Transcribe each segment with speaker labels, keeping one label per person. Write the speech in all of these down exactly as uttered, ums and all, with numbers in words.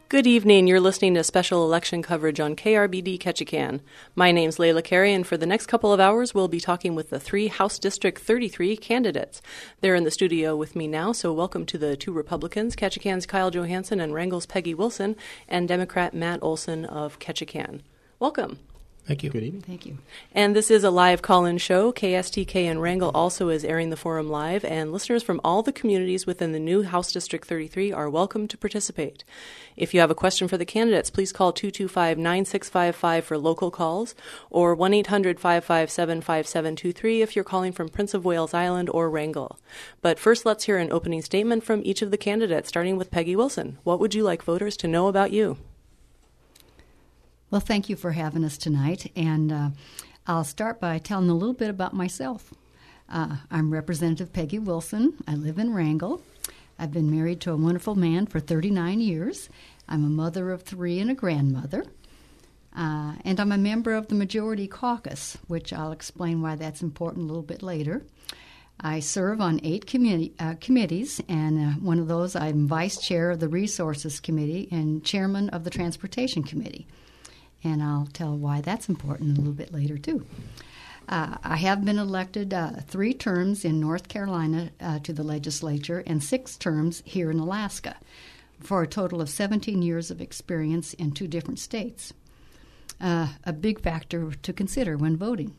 Speaker 1: Good evening. You're listening to special election coverage on K R B D Ketchikan. My name's Layla Carey, and for the next couple of hours, we'll be talking with the three House District thirty-three candidates. They're in the studio with me now, so welcome to the two Republicans, Ketchikan's Kyle Johansson and Wrangell's Peggy Wilson, and Democrat Matt Olson of Ketchikan. Welcome.
Speaker 2: Thank you.
Speaker 3: Good evening.
Speaker 4: Thank you.
Speaker 1: And this is a live call-in show. K S T K and Wrangell also is airing the forum live, and listeners from all the communities within the new House District thirty-three are welcome to participate. If you have a question for the candidates, please call two two five, nine six five five for local calls, or one eight hundred, five five seven, five seven two three if you're calling from Prince of Wales Island or Wrangell. But first, let's hear an opening statement from each of the candidates, starting with Peggy Wilson. What would you like voters to know about you?
Speaker 4: Well, thank you for having us tonight, and uh, I'll start by telling a little bit about myself. Uh, I'm Representative Peggy Wilson. I live in Wrangell. I've been married to a wonderful man for thirty-nine years. I'm a mother of three and a grandmother, uh, and I'm a member of the Majority Caucus, which I'll explain why that's important a little bit later. I serve on eight committee, uh, committees, and uh, one of those I'm vice chair of the Resources Committee and chairman of the Transportation Committee. And I'll tell why that's important a little bit later, too. Uh, I have been elected uh, three terms in North Carolina uh, to the legislature and six terms here in Alaska, for a total of seventeen years of experience in two different states. Uh, a big factor to consider when voting.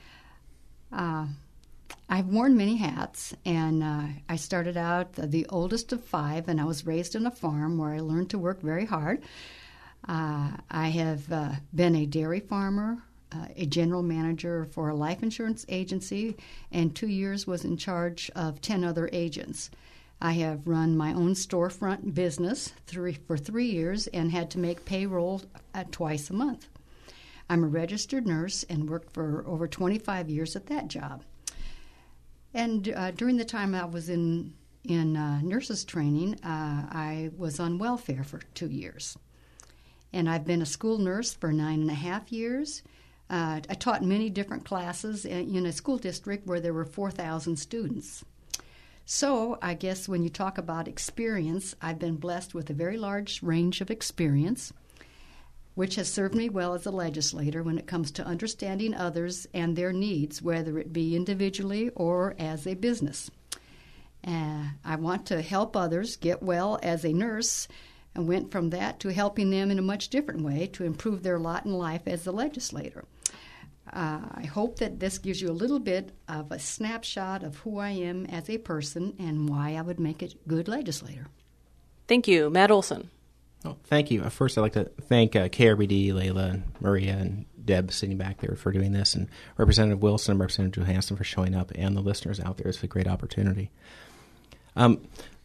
Speaker 4: Uh, I've worn many hats, and uh, I started out the oldest of five, and I was raised on a farm where I learned to work very hard. Uh, I have uh, been a dairy farmer, uh, a general manager for a life insurance agency, and two years was in charge of ten other agents. I have run my own storefront business three, for three years and had to make payroll uh, twice a month. I'm a registered nurse and worked for over twenty-five years at that job. And uh, during the time I was in, in uh, nurses training, uh, I was on welfare for two years. And I've been a school nurse for nine and a half years. Uh, I taught many different classes in a school district where there were four thousand students. So I guess when you talk about experience, I've been blessed with a very large range of experience, which has served me well as a legislator when it comes to understanding others and their needs, whether it be individually or as a business. Uh, I want to help others get well as a nurse, and went from that to helping them in a much different way to improve their lot in life as a legislator. Uh, I hope that this gives you a little bit of a snapshot of who I am as a person and why I would make a good legislator.
Speaker 1: Thank you. Matt Olson.
Speaker 3: Oh, thank you. First, I'd like to thank uh, K R B D, Layla, and Maria, and Deb sitting back there for doing this, and Representative Wilson and Representative Johansson for showing up, and the listeners out there. It's a great opportunity. Um,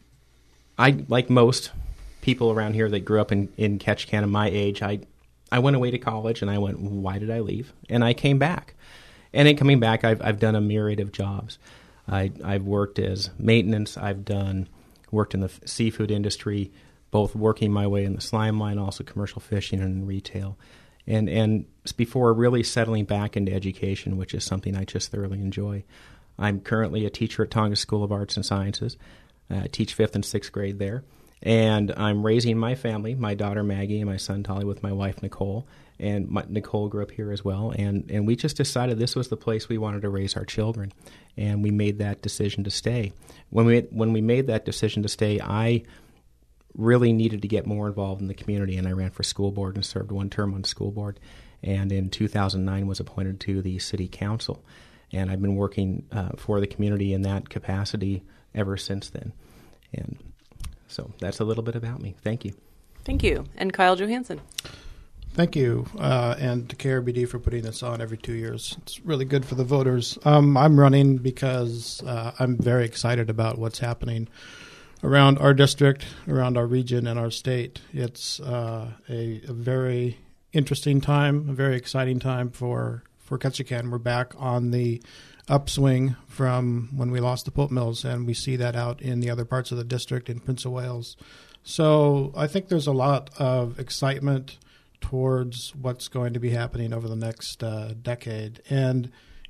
Speaker 3: I, like most people around here that grew up in, in Ketchikan my age, I I went away to college, and I went, why did I leave? And I came back. And in coming back, I've I've done a myriad of jobs. I, I've worked as maintenance. I've done worked in the seafood industry, both working my way in the slime line, also commercial fishing and retail. And, and before really settling back into education, which is something I just thoroughly enjoy. I'm currently a teacher at Tongass School of Arts and Sciences. I teach fifth and sixth grade there. And I'm raising my family, my daughter Maggie and my son Tolly with my wife Nicole. And my, Nicole grew up here as well. And, and we just decided this was the place we wanted to raise our children. And we made that decision to stay. When we when we made that decision to stay, I really needed to get more involved in the community. And I ran for school board and served one term on school board. And in two thousand nine was appointed to the city council. And I've been working uh, for the community in that capacity ever since then. And so that's a little bit about me. Thank you.
Speaker 1: Thank you. And Kyle Johansson.
Speaker 2: Thank you, uh, and to K R B D for putting this on every two years. It's really good for the voters. Um, I'm running because uh, I'm very excited about what's happening around our district, around our region, and our state. It's uh, a, a very interesting time, a very exciting time for, for Ketchikan. We're back on the upswing from when we lost the pulp mills, and we see that out in the other parts of the district in Prince of Wales. So I think there's a lot of excitement towards what's going to be happening over the next uh, decade. And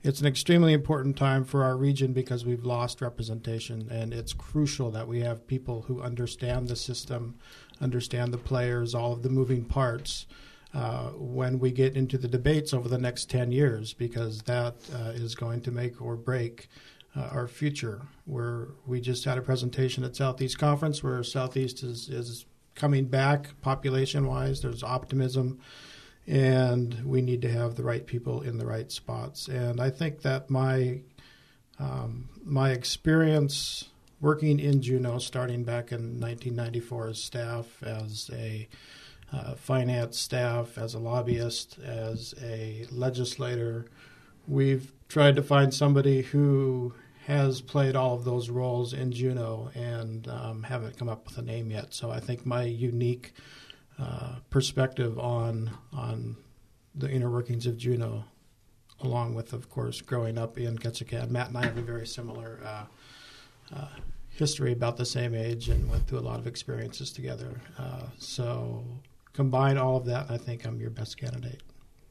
Speaker 2: it's an extremely important time for our region because we've lost representation, and it's crucial that we have people who understand the system, understand the players, all of the moving parts uh, when we get into the debates over the next ten years, because that uh, is going to make or break uh, our future. Where we just had a presentation at Southeast Conference where Southeast is, is coming back population-wise. There's optimism. And we need to have the right people in the right spots. And I think that my um, my experience working in Juneau, starting back in nineteen ninety-four as staff, as a uh, finance staff, as a lobbyist, as a legislator, we've tried to find somebody who has played all of those roles in Juneau and um, haven't come up with a name yet. So I think my unique Uh, perspective on on the inner workings of Juneau, along with, of course, growing up in Ketchikan. Matt and I have a very similar uh, uh, history, about the same age, and went through a lot of experiences together. Uh, so combine all of that, and I think I'm your best candidate.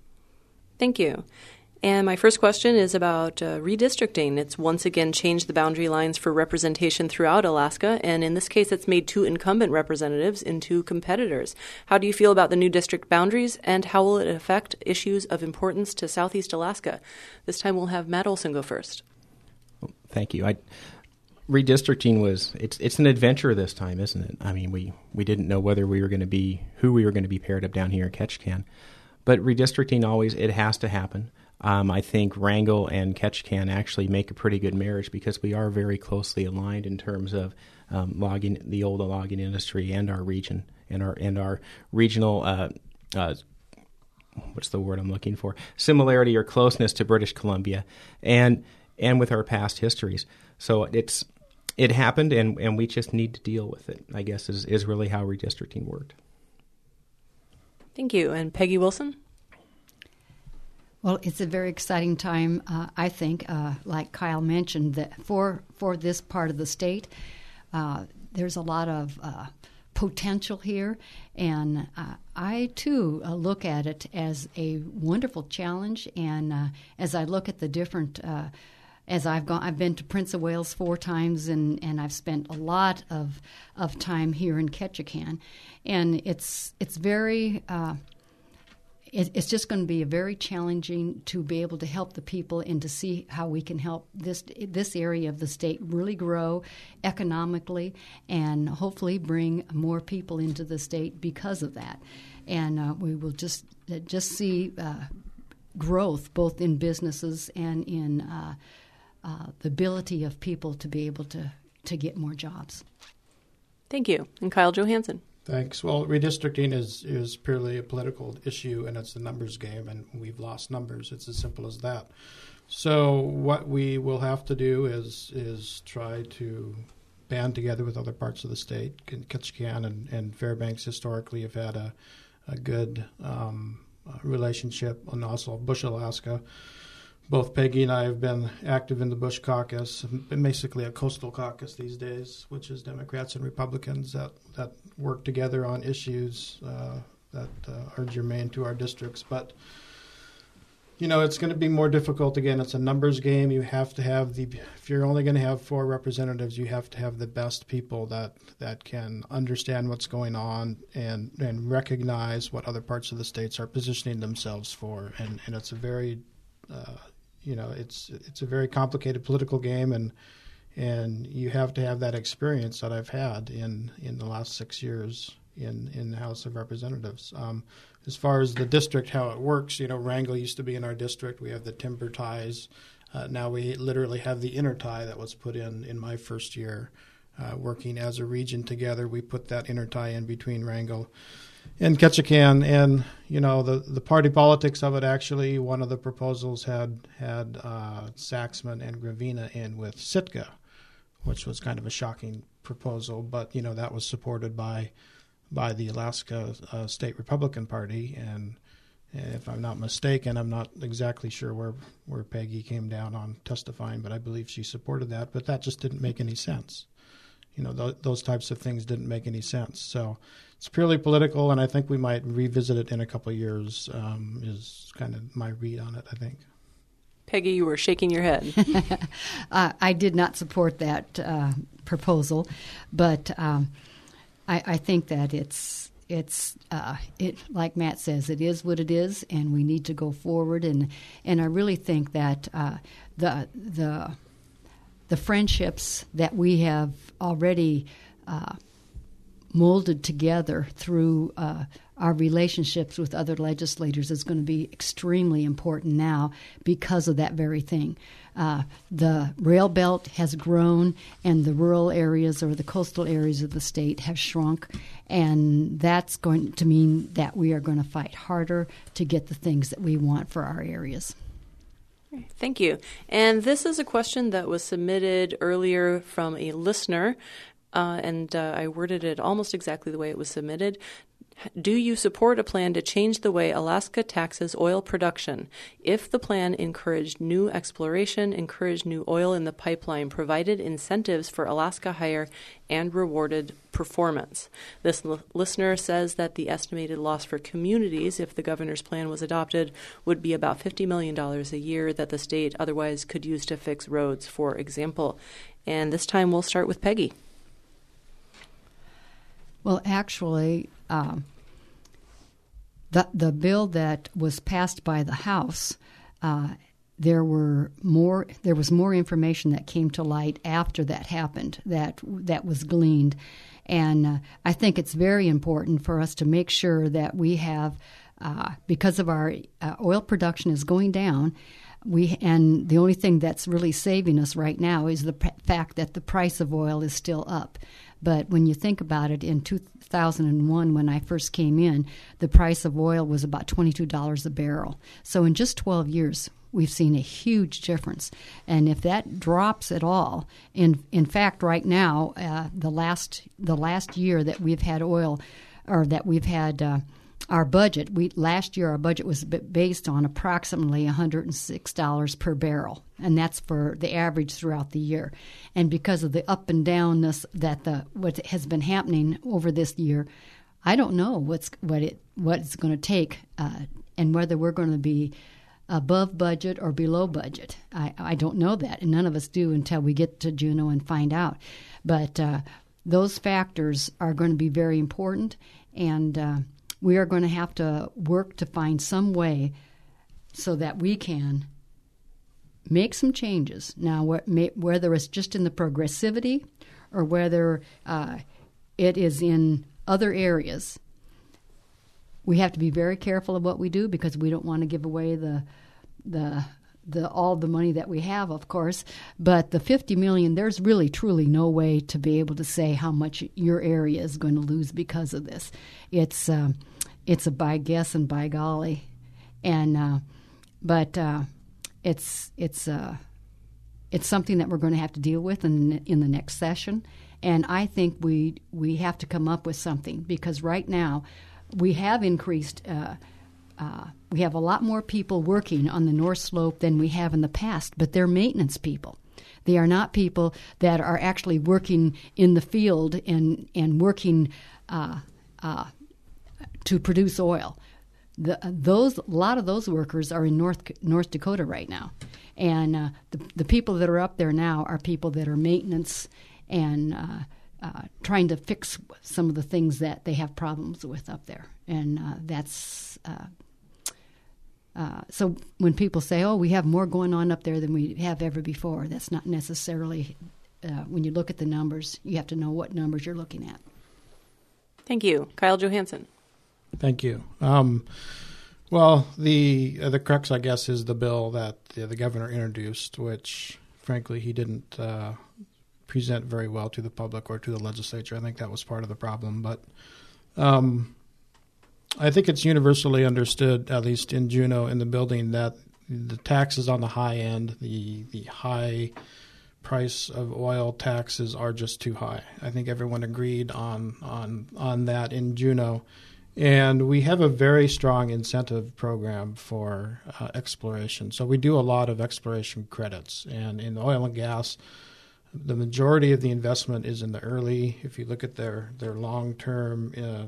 Speaker 1: Thank you. And my first question is about uh, redistricting. It's once again changed the boundary lines for representation throughout Alaska, and in this case, it's made two incumbent representatives into competitors. How do you feel about the new district boundaries, and how will it affect issues of importance to Southeast Alaska? This time we'll have Matt Olson go first.
Speaker 3: Well, thank you. I, redistricting was, it's it's an adventure this time, isn't it? I mean, we, we didn't know whether we were going to be, who we were going to be paired up down here in Ketchikan. But redistricting always, it has to happen. Um, I think Wrangell and Ketchikan actually make a pretty good marriage because we are very closely aligned in terms of um, logging, the old logging industry, and our region, and our and our regional, uh, uh, what's the word I'm looking for? Similarity or closeness to British Columbia, and and with our past histories. So it's it happened, and, and we just need to deal with it, I guess, is, is really how redistricting worked.
Speaker 1: Thank you. And Peggy Wilson?
Speaker 4: Well, it's a very exciting time, uh, I think, uh, like Kyle mentioned, that for for this part of the state, uh, there's a lot of uh, potential here. And uh, I, too, uh, look at it as a wonderful challenge. And uh, as I look at the different, uh, as I've gone, I've been to Prince of Wales four times, and, and I've spent a lot of of time here in Ketchikan. And it's, it's very... Uh, It's just going to be a very challenging to be able to help the people and to see how we can help this this area of the state really grow economically and hopefully bring more people into the state because of that. And uh, we will just just see uh, growth both in businesses and in uh, uh, the ability of people to be able to, to get more jobs.
Speaker 1: Thank you. And Kyle Johansson.
Speaker 2: Thanks. Well, redistricting is, is purely a political issue, and it's a numbers game, and we've lost numbers. It's as simple as that. So what we will have to do is is try to band together with other parts of the state. Ketchikan and, and Fairbanks historically have had a, a good um, relationship, and also Bush, Alaska. Both Peggy and I have been active in the Bush caucus, basically a coastal caucus these days, which is Democrats and Republicans that, that work together on issues uh, that uh, are germane to our districts. But, you know, it's going to be more difficult. Again, it's a numbers game. You have to have the, if you're only going to have four representatives, you have to have the best people that, that can understand what's going on and, and recognize what other parts of the states are positioning themselves for. And, and it's a very... Uh, You know, it's it's a very complicated political game, and and you have to have that experience that I've had in, in the last six years in, in the House of Representatives. Um, as far as the district, how it works, you know, Wrangell used to be in our district. We have the timber ties. Uh, now we literally have the inner tie that was put in in my first year uh, working as a region together. We put that inner tie in between Wrangell and Ketchikan, and you know the the party politics of it. Actually, one of the proposals had had uh, Saxman and Gravina in with Sitka, which was kind of a shocking proposal. But you know that was supported by by the Alaska uh, State Republican Party, and if I'm not mistaken, I'm not exactly sure where where Peggy came down on testifying, but I believe she supported that. But that just didn't make any sense. You know, th- those types of things didn't make any sense. So it's purely political, and I think we might revisit it in a couple of years, um, is kind of my read on it, I think.
Speaker 1: Peggy, you were shaking your head.
Speaker 4: uh, I did not support that uh, proposal, but um, I, I think that it's it's uh, it like Matt says, it is what it is, and we need to go forward. and And I really think that uh, the the the friendships that we have already uh, molded together through uh, our relationships with other legislators is going to be extremely important now because of that very thing. Uh, the rail belt has grown, and the rural areas or the coastal areas of the state have shrunk, and that's going to mean that we are going to fight harder to get the things that we want for our areas.
Speaker 1: Thank you. And this is a question that was submitted earlier from a listener, uh, and uh, I worded it almost exactly the way it was submitted. Do you support a plan to change the way Alaska taxes oil production if the plan encouraged new exploration, encouraged new oil in the pipeline, provided incentives for Alaska hire, and rewarded performance? This l- listener says that the estimated loss for communities if the governor's plan was adopted would be about fifty million dollars a year that the state otherwise could use to fix roads, for example. And this time we'll start with Peggy.
Speaker 4: Well, actually, um, the the bill that was passed by the House, uh, there were more. There was more information that came to light after that happened. That that was gleaned, and uh, I think it's very important for us to make sure that we have, uh, because of our uh, oil production is going down. We and the only thing that's really saving us right now is the p- fact that the price of oil is still up. But when you think about it, in two thousand one, when I first came in, the price of oil was about twenty-two dollars a barrel. So in just twelve years, we've seen a huge difference. And if that drops at all, in in fact, right now, uh, the last the last year that we've had oil, or that we've had uh, our budget, we last year our budget was based on approximately one hundred six dollars per barrel, and that's for the average throughout the year. And because of the up and downness that the what has been happening over this year, I don't know what's what it what it's going to take, uh, and whether we're going to be above budget or below budget. I, I don't know that, and none of us do until we get to Juneau and find out. But uh, those factors are going to be very important, and uh, we are going to have to work to find some way so that we can make some changes. Now, whether it's just in the progressivity or whether uh, it is in other areas, we have to be very careful of what we do because we don't want to give away the the the all the money that we have, of course. But the fifty million dollars, there's really truly no way to be able to say how much your area is going to lose because of this. It's um, it's a by guess and by golly, and uh, but uh, it's it's uh, it's something that we're going to have to deal with in in the next session. And I think we we have to come up with something because right now we have increased. Uh, uh, we have a lot more people working on the North Slope than we have in the past, but they're maintenance people. They are not people that are actually working in the field and and working uh, uh, to produce oil. The, those a lot of those workers are in North North Dakota right now, and uh, the the people that are up there now are people that are maintenance and uh, uh, trying to fix some of the things that they have problems with up there, and uh, that's. Uh, Uh, so when people say, oh, we have more going on up there than we have ever before, that's not necessarily, uh, when you look at the numbers, you have to know what numbers you're looking at.
Speaker 1: Thank you. Kyle Johansson.
Speaker 2: Thank you. Um, well, the uh, the crux, I guess, is the bill that the, the governor introduced, which, frankly, he didn't uh, present very well to the public or to the legislature. I think that was part of the problem. But um I think it's universally understood, at least in Juneau, in the building, that the taxes on the high end, the the high price of oil taxes are just too high. I think everyone agreed on on on that in Juneau. And we have a very strong incentive program for uh, exploration. So we do a lot of exploration credits. And in oil and gas, the majority of the investment is in the early, if you look at their, their long-term uh,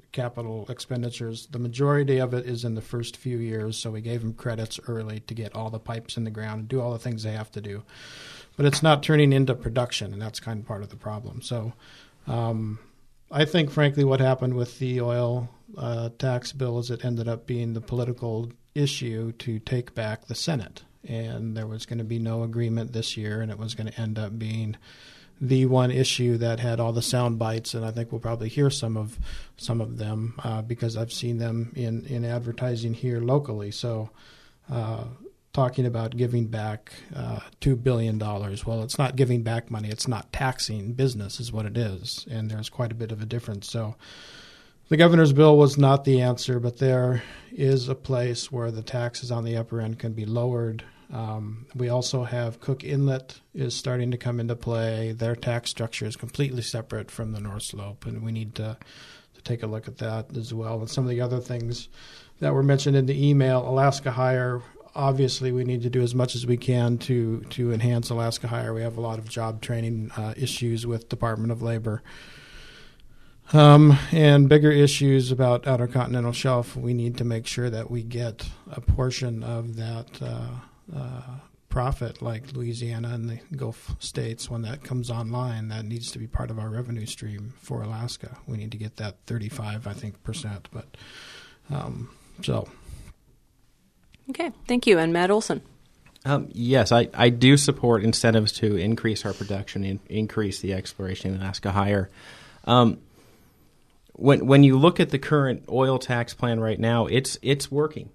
Speaker 2: capital expenditures. The majority of it is in the first few years, so we gave them credits early to get all the pipes in the ground and do all the things they have to do. But it's not turning into production, and that's kind of part of the problem. So um, I think, frankly, what happened with the oil uh, tax bill is it ended up being the political issue to take back the Senate. And there was going to be no agreement this year, and it was going to end up being the one issue that had all the sound bites, and I think we'll probably hear some of some of them uh, because I've seen them in, in advertising here locally. So uh, talking about giving back uh, two billion dollars, well, it's not giving back money. It's not taxing business is what it is, and there's quite a bit of a difference. So the governor's bill was not the answer, but there is a place where the taxes on the upper end can be lowered. Um, we also have Cook Inlet is starting to come into play. Their tax structure is completely separate from the North Slope, and we need to, to take a look at that as well. And some of the other things that were mentioned in the email, Alaska Hire, obviously we need to do as much as we can to, to enhance Alaska Hire. We have a lot of job training uh, issues with Department of Labor. Um, and bigger issues about Outer Continental Shelf, we need to make sure that we get a portion of that uh, uh, profit like Louisiana and the Gulf states. When that comes online, that needs to be part of our revenue stream for Alaska. We need to get that thirty-five, I think, percent. But um, so.
Speaker 1: Okay, thank you. And Matt Olson.
Speaker 3: Um, yes, I, I do support incentives to increase our production and increase the exploration in Alaska Hire. Um, When when you look at the current oil tax plan right now, it's it's working.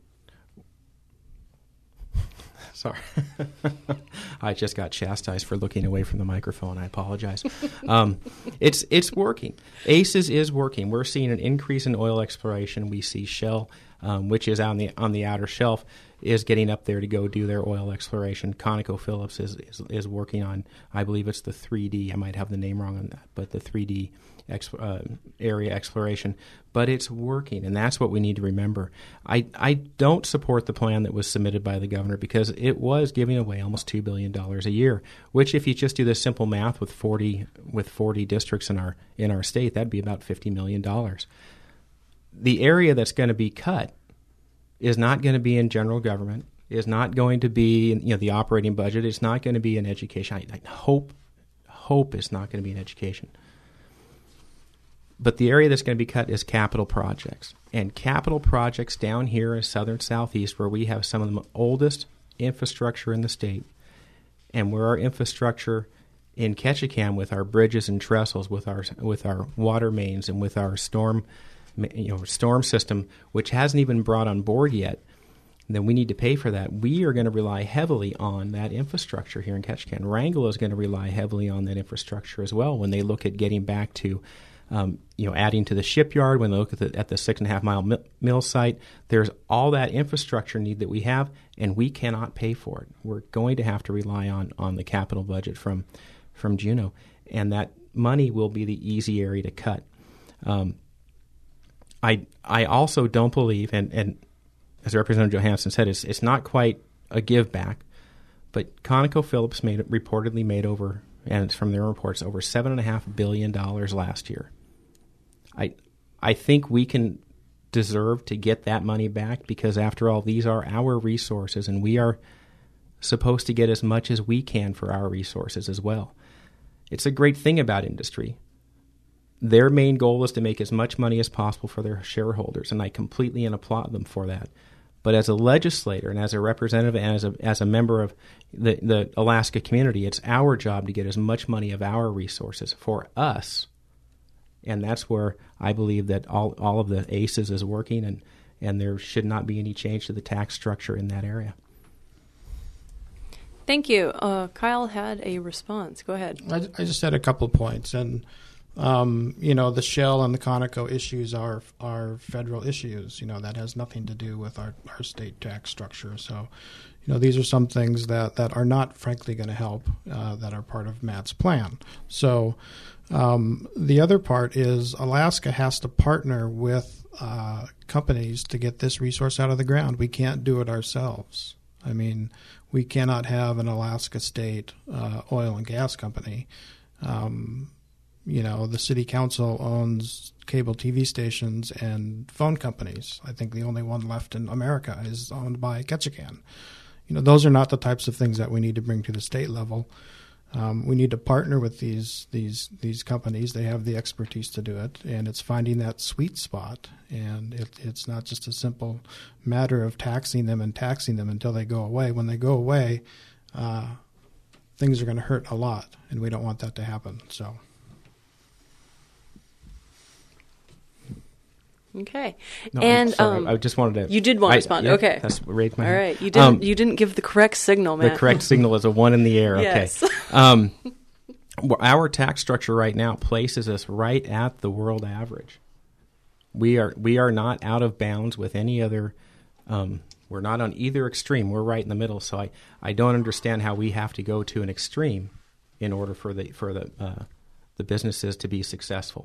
Speaker 3: Sorry, I just got chastised for looking away from the microphone. I apologize. Um, it's it's working. ACES is working. We're seeing an increase in oil exploration. We see Shell, um, which is on the on the outer shelf, is getting up there to go do their oil exploration. ConocoPhillips is, is is working on, I believe it's the three D. I might have the name wrong on that, but the three D Ex, uh, area exploration, but it's working, and that's what we need to remember. I, I don't support the plan that was submitted by the governor because it was giving away almost two billion dollars a year, which if you just do this simple math with forty with forty districts in our in our state, that'd be about fifty million dollars. The area that's going to be cut is not going to be in general government, is not going to be in, you know, the operating budget, it's not going to be in education. I, I hope hope it's not going to be in education. But the area that's going to be cut is capital projects. And capital projects down here in southern southeast, where we have some of the oldest infrastructure in the state, and where our infrastructure in Ketchikan with our bridges and trestles, with our with our water mains, and with our storm, you know, storm system, which hasn't even brought on board yet, then we need to pay for that. We are going to rely heavily on that infrastructure here in Ketchikan. Wrangell is going to rely heavily on that infrastructure as well when they look at getting back to Um, you know, adding to the shipyard, when they look at the, at the six and a half mile mill, mill site, there's all that infrastructure need that we have, and we cannot pay for it. We're going to have to rely on, on the capital budget from from Juneau, and that money will be the easy area to cut. Um, I I also don't believe, and, and as Representative Johansson said, it's it's not quite a give back, but ConocoPhillips made reportedly made over, and it's from their reports, over seven and a half billion dollars last year. I I think we can deserve to get that money back because, after all, these are our resources, and we are supposed to get as much as we can for our resources as well. It's a great thing about industry. Their main goal is to make as much money as possible for their shareholders, and I completely applaud them for that. But as a legislator and as a representative and as a as a member of the, the Alaska community, it's our job to get as much money of our resources for us. And that's where I believe that all, all of the ACES is working, and, and there should not be any change to the tax structure in that area.
Speaker 1: Thank you. Uh, Kyle had a response. Go ahead.
Speaker 2: I, I just had a couple of points. And, um, you know, the Shell and the Conoco issues are are federal issues. You know, that has nothing to do with our, our state tax structure. So, you know, these are some things that, that are not, frankly, going to help uh, that are part of Matt's plan. So um, the other part is Alaska has to partner with uh, companies to get this resource out of the ground. We can't do it ourselves. I mean, we cannot have an Alaska state uh, oil and gas company um, you know, the city council owns cable T V stations and phone companies. I think the only one left in America is owned by Ketchikan. You know, those are not the types of things that we need to bring to the state level. Um, we need to partner with these these these companies. They have the expertise to do it, and it's finding that sweet spot. And it, it's not just a simple matter of taxing them and taxing them until they go away. When they go away, uh, things are going to hurt a lot, and we don't want that to happen. So.
Speaker 1: Okay,
Speaker 3: No,
Speaker 1: and
Speaker 3: sorry,
Speaker 1: um,
Speaker 3: I just wanted to.
Speaker 1: you did want to
Speaker 3: I,
Speaker 1: respond.
Speaker 3: Yeah,
Speaker 1: okay,
Speaker 3: that's raised my
Speaker 1: all
Speaker 3: hand.
Speaker 1: right. You didn't.
Speaker 3: Um,
Speaker 1: you didn't give the correct signal, man.
Speaker 3: The correct signal is a one in the air.
Speaker 1: Yes.
Speaker 3: Okay. Um, well, our tax structure right now places us right at the world average. We are we are not out of bounds with any other. Um, we're not on either extreme. We're right in the middle. So I, I don't understand how we have to go to an extreme in order for the for the uh, the businesses to be successful.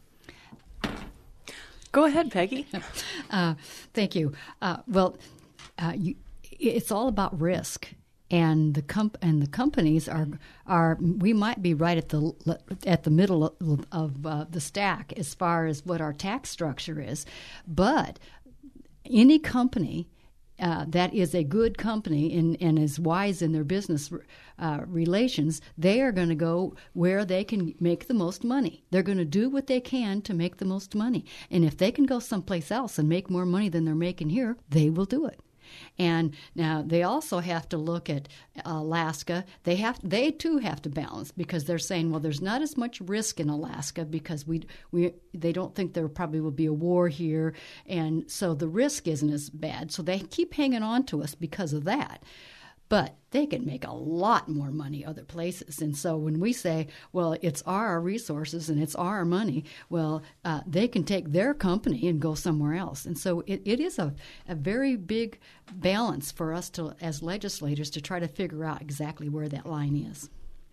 Speaker 1: Go ahead, Peggy.
Speaker 4: Uh, thank you. Uh, well, uh, you, it's all about risk, and the comp- and the companies are are we might be right at the at the middle of, of uh, the stack as far as what our tax structure is, but any company uh, that is a good company and, and is wise in their business uh, relations, they are going to go where they can make the most money. They're going to do what they can to make the most money. And if they can go someplace else and make more money than they're making here, they will do it. And now they also have to look at Alaska. They have, they too have to balance, because they're saying, well, there's not as much risk in Alaska because we we they don't think there probably will be a war here, and so the risk isn't as bad. So they keep hanging on to us because of that. But they can make a lot more money other places. And so when we say, well, it's our resources and it's our money, well, uh, they can take their company and go somewhere else. And so it, it is a, a very big balance for us to, as legislators, to try to figure out exactly where that line is.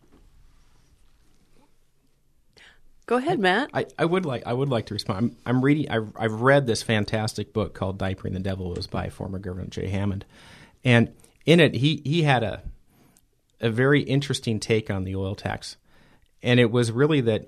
Speaker 1: Go ahead, Matt.
Speaker 3: I, I would like I would like to respond. I'm, I'm reading. I've, I've read this fantastic book called "Diapering the Devil." It was by former Governor Jay Hammond, and in it, he, he had a a very interesting take on the oil tax, and it was really that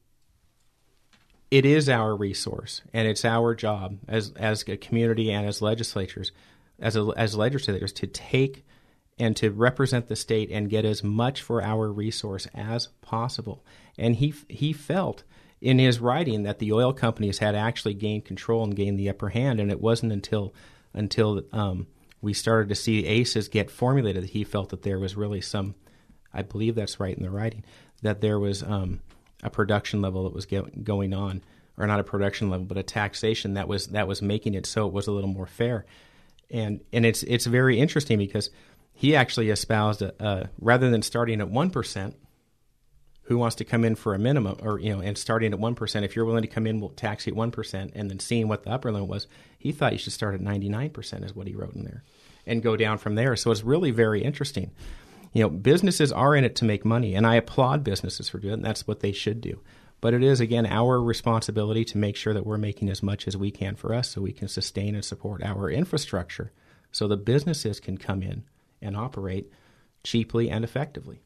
Speaker 3: it is our resource, and it's our job as as a community and as legislatures, as a, as legislators, to take and to represent the state and get as much for our resource as possible. And he he felt in his writing that the oil companies had actually gained control and gained the upper hand, and it wasn't until until um, we started to see A C Es get formulated that he felt that there was really some, I believe that's right in the writing, that there was um, a production level that was get, going on, or not a production level, but a taxation that was that was making it so it was a little more fair. And and it's it's very interesting because he actually espoused a, a, rather than starting at one percent, who wants to come in for a minimum, or you know, and starting at one percent, if you're willing to come in, we'll tax you at one percent, and then seeing what the upper limit was, he thought you should start at ninety-nine percent is what he wrote in there, and go down from there. So it's really very interesting. You know, businesses are in it to make money, and I applaud businesses for doing it, and that's what they should do. But it is, again, our responsibility to make sure that we're making as much as we can for us so we can sustain and support our infrastructure so the businesses can come in and operate cheaply and effectively.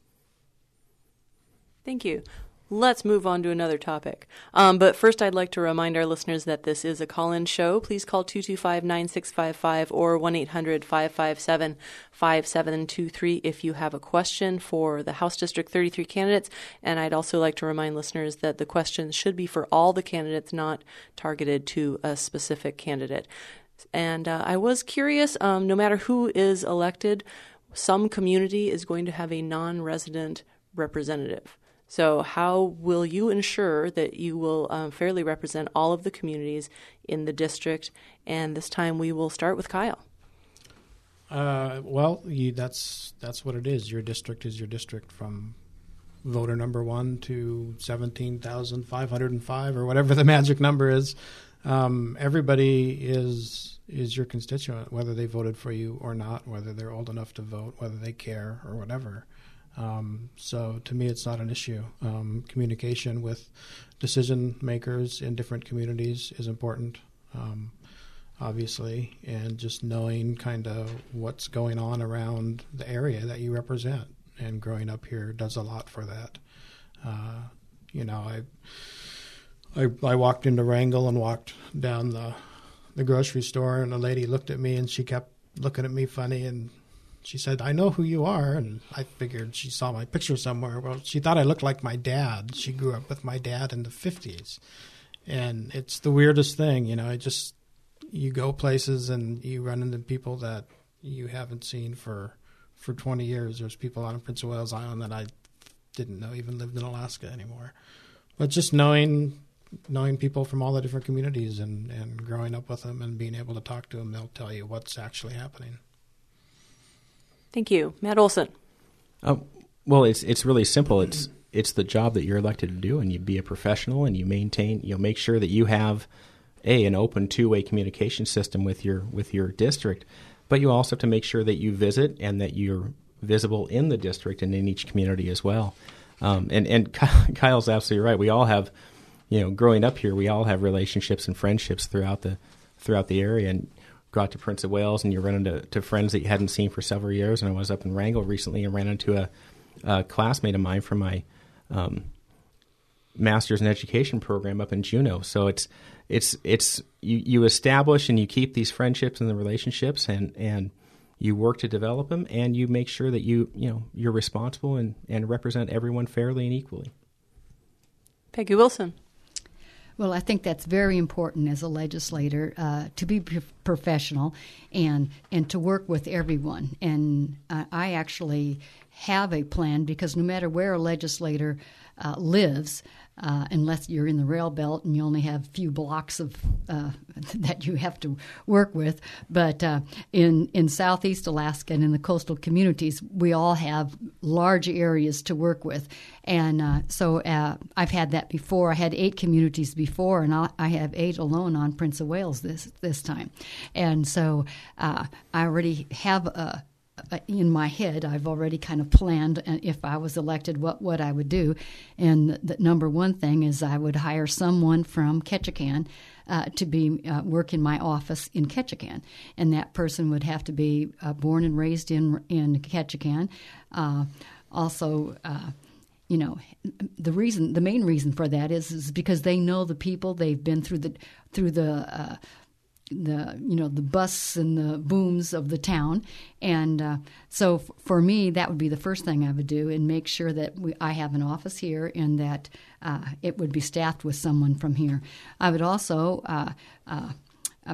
Speaker 1: Thank you. Let's move on to another topic. Um, but first, I'd like to remind our listeners that this is a call-in show. Please call two two five, nine six five five or one eight hundred, five five seven, five seven two three if you have a question for the House District thirty-three candidates. And I'd also like to remind listeners that the questions should be for all the candidates, not targeted to a specific candidate. And uh, I was curious, um, no matter who is elected, some community is going to have a non-resident representative. So how will you ensure that you will um, fairly represent all of the communities in the district? And this time we will start with Kyle.
Speaker 2: Uh, well, you, that's that's what it is. Your district is your district from voter number one to seventeen thousand five hundred five or whatever the magic number is. Um, everybody is is your constituent, whether they voted for you or not, whether they're old enough to vote, whether they care or whatever. Um, so to me, it's not an issue. Um, communication with decision makers in different communities is important, um, obviously, and just knowing kind of what's going on around the area that you represent. And growing up here does a lot for that. Uh, You know, I I, I walked into Wrangell and walked down the the grocery store, and a lady looked at me, and she kept looking at me funny, and she said, "I know who you are." And I figured she saw my picture somewhere. Well, she thought I looked like my dad. She grew up with my dad in the fifties. And it's the weirdest thing, you know, I just, you go places and you run into people that you haven't seen for for twenty years. There's people out on Prince of Wales Island that I didn't know even lived in Alaska anymore. But just knowing knowing people from all the different communities and, and growing up with them and being able to talk to them, they'll tell you what's actually happening.
Speaker 1: Thank you. Matt Olson.
Speaker 3: Oh, well, it's it's really simple. It's it's the job that you're elected to do, and you be a professional, and you maintain, you know, make sure that you have a an open two-way communication system with your with your district, but you also have to make sure that you visit and that you're visible in the district and in each community as well. Um, and and Kyle's absolutely right. We all have, you know, growing up here, we all have relationships and friendships throughout the throughout the area. And go out to Prince of Wales, and you run into to friends that you hadn't seen for several years. And I was up in Wrangell recently and ran into a, a classmate of mine from my um, master's in education program up in Juneau. So it's it's it's you, you establish and you keep these friendships and the relationships, and, and you work to develop them, and you make sure that you you know you're responsible and, and represent everyone fairly and equally.
Speaker 1: Peggy Wilson.
Speaker 4: Well, I think that's very important as a legislator, uh, to be p- professional and and to work with everyone. And uh, I actually have a plan, because no matter where a legislator uh, lives, uh, unless you're in the rail belt and you only have a few blocks of uh, that you have to work with, but uh, in in Southeast Alaska and in the coastal communities, we all have large areas to work with. And uh, so uh, I've had that before. I had eight communities before, and I, I have eight alone on Prince of Wales this this time. And so uh, I already have a, a, in my head, I've already kind of planned, if I was elected, what, what I would do. And the, the number one thing is I would hire someone from Ketchikan Uh, to be uh, work in my office in Ketchikan, and that person would have to be uh, born and raised in in Ketchikan. Uh, also, uh, you know, the reason, the main reason for that is is because they know the people. They've been through the through the uh, the you know the busts and the booms of the town, and uh, so f- for me, that would be the first thing I would do, and make sure that we, I have an office here, and that uh, it would be staffed with someone from here. I would also, uh, uh, uh,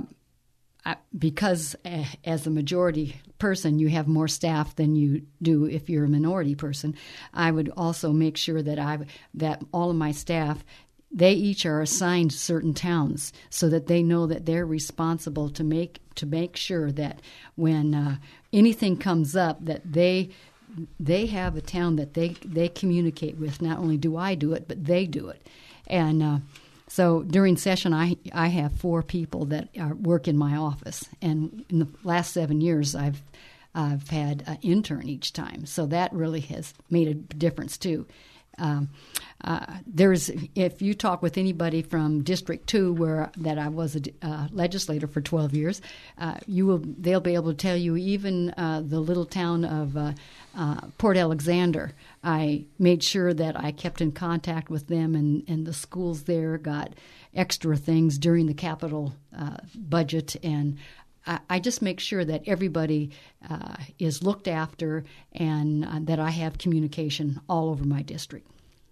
Speaker 4: I, because uh, as a majority person, you have more staff than you do if you're a minority person. I would also make sure that I that all of my staff, they each are assigned certain towns, so that they know that they're responsible to make to make sure that when uh, anything comes up, that they they have a town that they they communicate with. Not only do I do it, but they do it. And uh, so during session, I I have four people that are, work in my office, and in the last seven years, I've I've had an intern each time. So that really has made a difference too. Um, uh, there's, if you talk with anybody from District Two, where that I was a uh, legislator for twelve years, uh, you will they'll be able to tell you, even uh, the little town of uh, uh, Port Alexander, I made sure that I kept in contact with them, and, and the schools there got extra things during the capital uh, budget, and I, I just make sure that everybody uh, is looked after, and uh, that I have communication all over my district.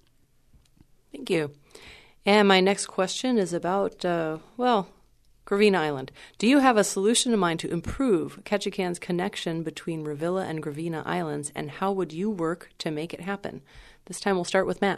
Speaker 1: Thank you. And my next question is about, uh, well, Gravina Island. Do you have a solution in mind to improve Ketchikan's connection between Revilla and Gravina Islands, and how would you work to make it happen? This time we'll start with Matt.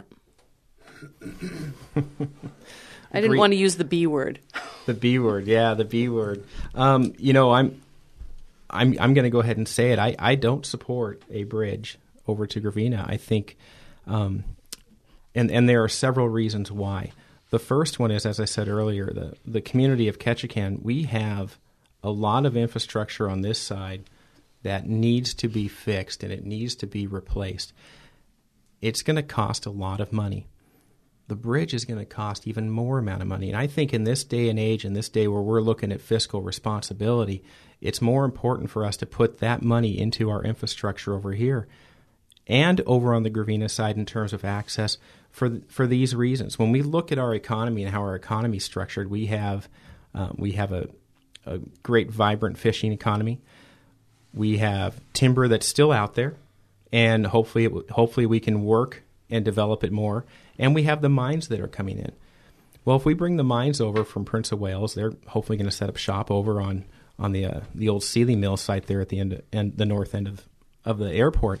Speaker 1: I didn't want to use the B word.
Speaker 3: The B word, yeah, the B word. Um, you know, I'm, I'm, I'm going to go ahead and say it. I, I don't support a bridge over to Gravina. I think, um, and and there are several reasons why. The first one is, as I said earlier, the the community of Ketchikan. We have a lot of infrastructure on this side that needs to be fixed, and it needs to be replaced. It's going to cost a lot of money. The bridge is going to cost even more amount of money. And I think in this day and age, in this day where we're looking at fiscal responsibility, it's more important for us to put that money into our infrastructure over here. and over on the Gravina side in terms of access for for these reasons. When we look at our economy and how our economy is structured, we have um, we have a, a great, vibrant fishing economy. We have timber that's still out there, and hopefully it, hopefully we can work and develop it more. And we have the mines that are coming in. Well, if we bring the mines over from Prince of Wales, they're hopefully going to set up shop over on on the uh, the old Sealy Mill site there at the end and the north end of of the airport.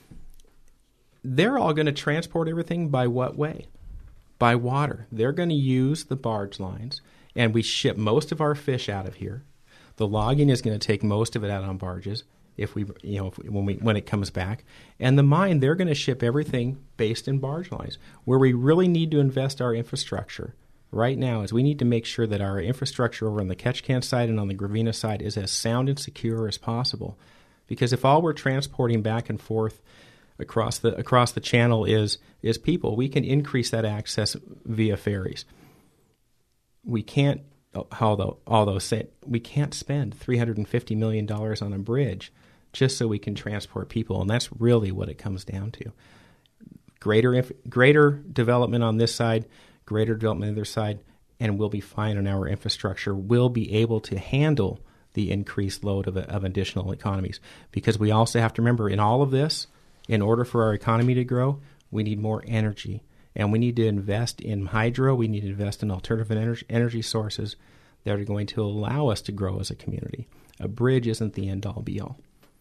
Speaker 3: They're all going to transport everything by what way? By water. They're going to use the barge lines, and we ship most of our fish out of here. The logging is going to take most of it out on barges if we, you know, if we, when we when it comes back. And the mine, they're going to ship everything based in barge lines. Where we really need to invest our infrastructure right now is we need to make sure that our infrastructure over on the Ketchikan side and on the Gravina side is as sound and secure as possible. Because if all we're transporting back and forth across the across the channel is is people, we can increase that access via ferries. We can't, although although say, we can't spend three hundred fifty million dollars on a bridge just so we can transport people, and that's really what it comes down to. Greater greater development on this side, greater development on the other side, and we'll be fine on our infrastructure. We'll be able to handle the increased load of, of additional economies. Because we also have to remember, in all of this, in order for our economy to grow, we need more energy. And we need to invest in hydro. We need to invest in alternative energy, energy sources that are going to allow us to grow as a community. A bridge isn't the end-all, be-all.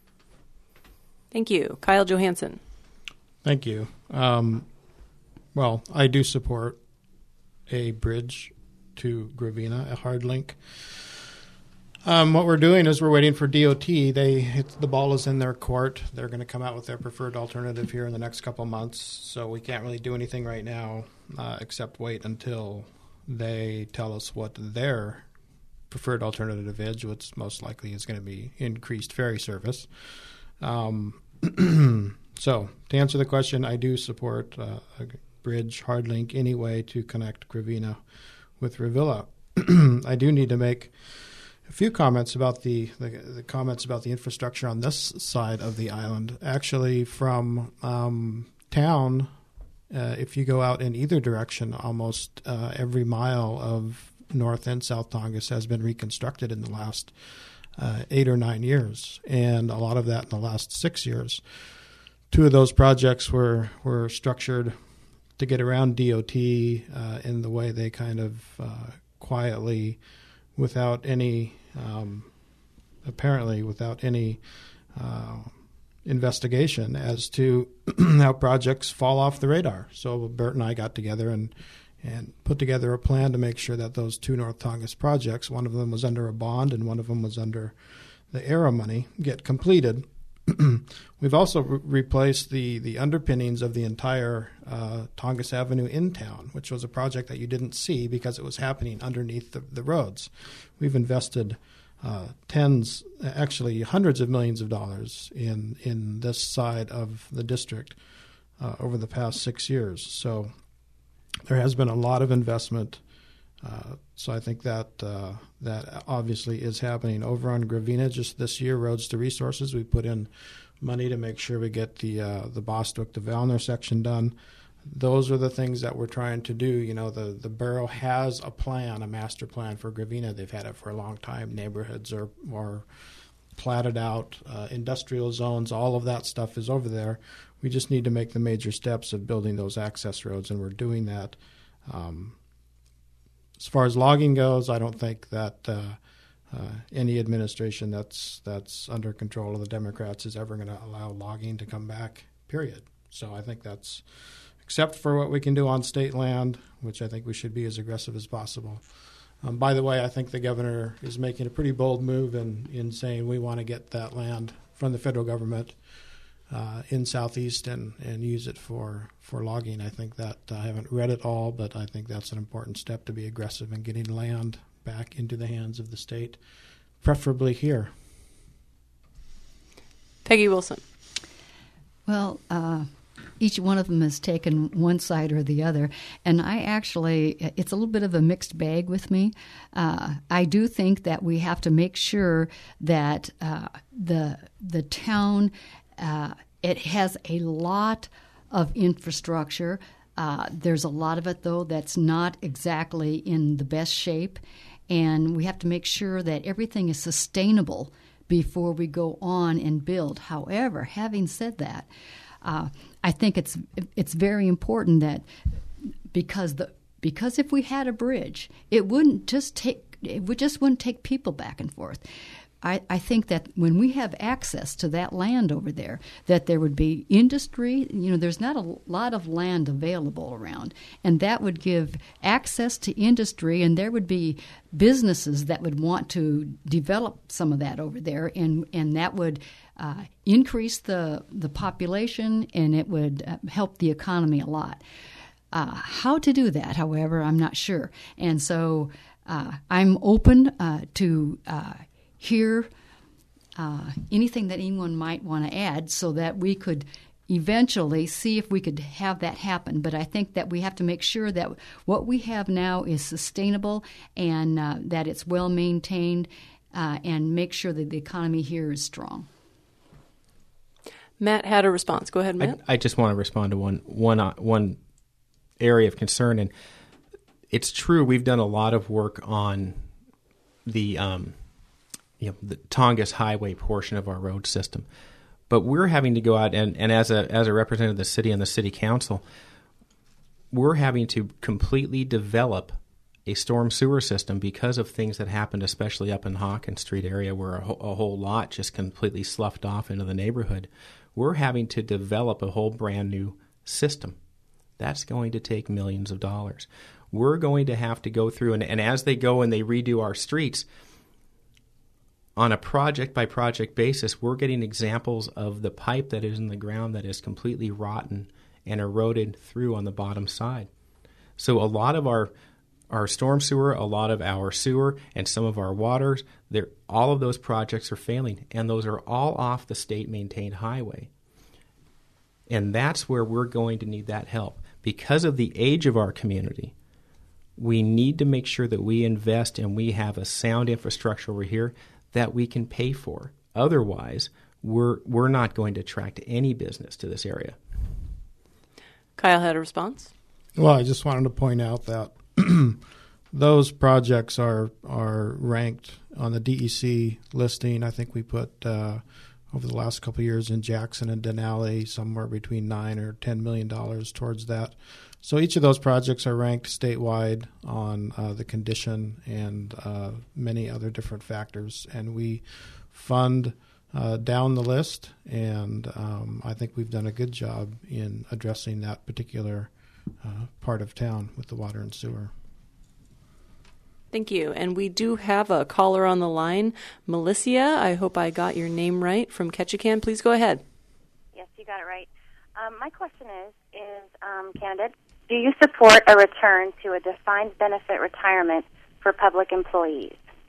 Speaker 1: Thank you. Kyle Johansson.
Speaker 2: Thank you. Um, well, I do support a bridge to Gravina, a hard link. Um, what we're doing is we're waiting for D O T. They it's, the ball is in their court. They're going to come out with their preferred alternative here in the next couple months. So we can't really do anything right now uh, except wait until they tell us what their preferred alternative is, which most likely is going to be increased ferry service. Um, so to answer the question, I do support uh, a bridge hard link anyway to connect Gravina with Revilla. I do need to make a few comments about the, the, the comments about the infrastructure on this side of the island. Actually, from um, town, uh, if you go out in either direction, almost uh, every mile of North and South Tongass has been reconstructed in the last uh, eight or nine years, and a lot of that in the last six years. Two of those projects were, were structured to get around D O T uh, in the way they kind of uh, quietly, without any, um, apparently without any uh, investigation as to how projects fall off the radar. So Bert and I got together and, and put together a plan to make sure that those two North Tongass projects, one of them was under a bond and one of them was under the A R A money, get completed. We've also re- replaced the, the underpinnings of the entire uh, Tongass Avenue in town, which was a project that you didn't see because it was happening underneath the, the roads. We've invested uh, tens, actually hundreds of millions of dollars in, in this side of the district uh, over the past six years. So there has been a lot of investment. Uh, so I think that uh, that obviously is happening over on Gravina. Just this year, Roads to Resources, we put in money to make sure we get the uh, the Bostwick to Valner section done. Those are the things that we're trying to do. You know, the, the borough has a plan, a master plan for Gravina. They've had it for a long time. Neighborhoods are, are platted out, uh, industrial zones, all of that stuff is over there. We just need to make the major steps of building those access roads, and we're doing that. Um, As far as logging goes, I don't think that uh, uh, any administration that's that's under control of the Democrats is ever going to allow logging to come back, period. So I think that's, except for what we can do on state land, which I think we should be as aggressive as possible. Um, by the way, I think the governor is making a pretty bold move in, in saying we want to get that land from the federal government Uh, in Southeast and, and use it for, for logging. I think that uh, I haven't read it all, but I think that's an important step to be aggressive in getting land back into the hands of the state, preferably here.
Speaker 1: Peggy Wilson.
Speaker 4: Well, uh, each one of them has taken one side or the other, and I actually, it's a little bit of a mixed bag with me. Uh, I do think that we have to make sure that uh, the the town Uh, it has a lot of infrastructure. Uh, there's a lot of it, though, that's not exactly in the best shape, and we have to make sure that everything is sustainable before we go on and build. However, having said that, uh, I think it's it's very important that because the because if we had a bridge, it wouldn't just take it would just wouldn't take people back and forth. I, I think that when we have access to that land over there, that there would be industry. You know, there's not a lot of land available around, and that would give access to industry, and there would be businesses that would want to develop some of that over there, and, and that would uh, increase the, the population, and it would uh, help the economy a lot. Uh, how to do that, however, I'm not sure. And so uh, I'm open uh, to uh, hear uh, anything that anyone might want to add so that we could eventually see if we could have that happen. But I think that we have to make sure that what we have now is sustainable and uh, that it's well maintained uh, and make sure that the economy here is strong.
Speaker 1: Matt had a response. Go ahead, Matt.
Speaker 3: I, I just want to respond to one one uh, one area of concern, and it's true. We've done a lot of work on the um, you know the Tongass Highway portion of our road system, but we're having to go out and, and as a as a representative of the city and the city council, we're having to completely develop a storm sewer system because of things that happened, especially up in Hawkins Street area where a, ho- a whole lot just completely sloughed off into the neighborhood. We're having to develop a whole brand new system. That's going to take millions of dollars. We're going to have to go through, and, and as they go and they redo our streets, on a project-by-project basis, we're getting examples of the pipe that is in the ground that is completely rotten and eroded through on the bottom side. So a lot of our our storm sewer, a lot of our sewer, and some of our waters, all of those projects are failing, and those are all off the state-maintained highway. And that's where we're going to need that help. Because of the age of our community, we need to make sure that we invest and we have a sound infrastructure over here that we can pay for. Otherwise, we're we're not going to attract any business to this area.
Speaker 1: Kyle had a response.
Speaker 2: Well, I just wanted to point out that those projects are are ranked on the D E C listing. I think we put uh, over the last couple of years in Jackson and Denali somewhere between nine or ten million dollars towards that. So each of those projects are ranked statewide on uh, the condition and uh, many other different factors, and we fund uh, down the list. And um, I think we've done a good job in addressing that particular uh, part of town with the water and sewer.
Speaker 1: Thank you. And we do have a caller on the line. Melissa, I hope I got your name right, from Ketchikan. Please go ahead.
Speaker 5: Yes, you got it right. Um, my question is, is um, candidate, do you support a return to a defined benefit retirement for public employees?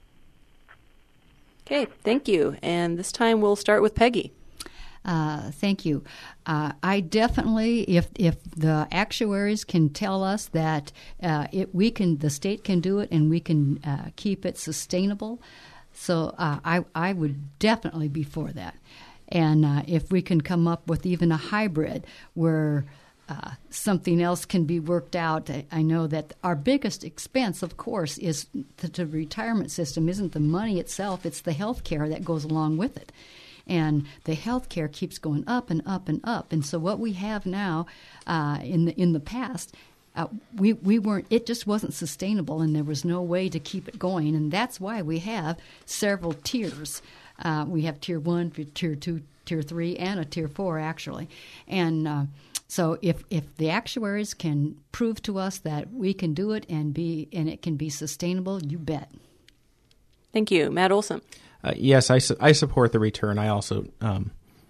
Speaker 1: Okay, thank you. And this time we'll start with Peggy.
Speaker 4: Uh, thank you. Uh, I definitely, if if the actuaries can tell us that uh, it, we can, the state can do it, and we can uh, keep it sustainable, so uh, I I would definitely be for that. And uh, if we can come up with even a hybrid where uh, something else can be worked out, I, I know that our biggest expense, of course, is the, the retirement system. Isn't the money itself? It's the health care that goes along with it. And the health care keeps going up and up and up. And so what we have now uh, in the in the past, uh, we, we weren't, it just wasn't sustainable, and there was no way to keep it going. And that's why we have several tiers. Uh, we have tier one, tier two, tier three, and a tier four, actually. And uh, so if, if the actuaries can prove to us that we can do it and be and it can be sustainable, you bet.
Speaker 1: Thank you. Matt Olson.
Speaker 3: Uh, yes, I, su- I support the return. I also um,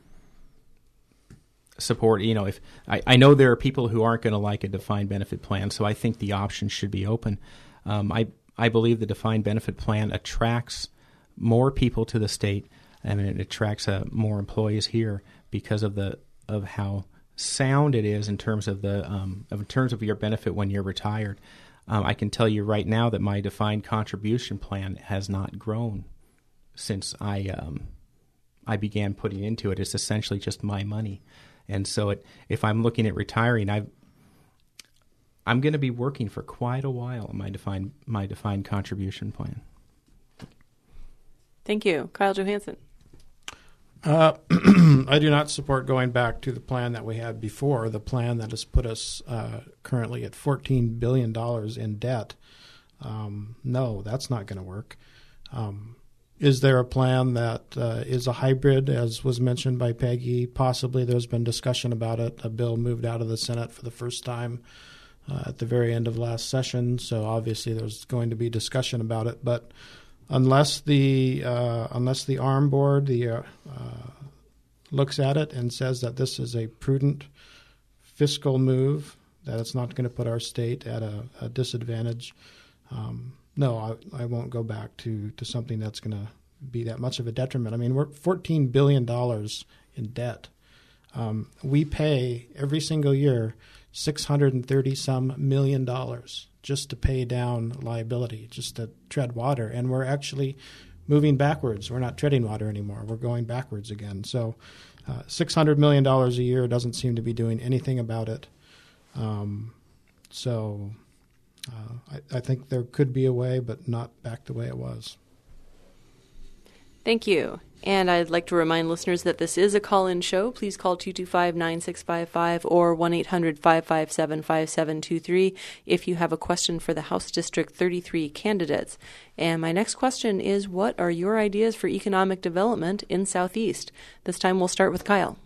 Speaker 3: support, you know, if I, I know there are people who aren't going to like a defined benefit plan, so I think the option should be open. Um, I, I believe the defined benefit plan attracts more people to the state, and it attracts uh, more employees here because of the of how sound it is in terms of the um, of, in terms of your benefit when you're retired. Um, I can tell you right now that my defined contribution plan has not grown since I um, I began putting into it. It's essentially just my money. And so it, if I'm looking at retiring, I've, I'm going to be working for quite a while on my defined, my defined contribution plan.
Speaker 1: Thank you. Kyle Johansson.
Speaker 2: Uh, I do not support going back to the plan that we had before, the plan that has put us uh, currently at fourteen billion dollars in debt. Um, no, that's not going to work. Um, is there a plan that uh, is a hybrid, as was mentioned by Peggy? Possibly. There's been discussion about it. A bill moved out of the Senate for the first time uh, at the very end of last session, so obviously there's going to be discussion about it. But unless the uh, unless the ARM board the uh, uh, looks at it and says that this is a prudent fiscal move, that it's not going to put our state at a, a disadvantage, um, no, I, I won't go back to, to something that's going to be that much of a detriment. I mean, we're fourteen billion dollars in debt. Um, we pay every single year six hundred thirty some million dollars just to pay down liability, just to tread water. And we're actually moving backwards. We're not treading water anymore. We're going backwards again. So uh, six hundred million dollars a year doesn't seem to be doing anything about it. Um, so uh, I, I think there could be a way, but not back the way it was.
Speaker 1: Thank you. And I'd like to remind listeners that this is a call-in show. Please call two two five, nine six five five or one eight hundred, five five seven, five seven two three if you have a question for the House District thirty-three candidates. And my next question is, what are your ideas for economic development in Southeast? This time we'll start with Kyle.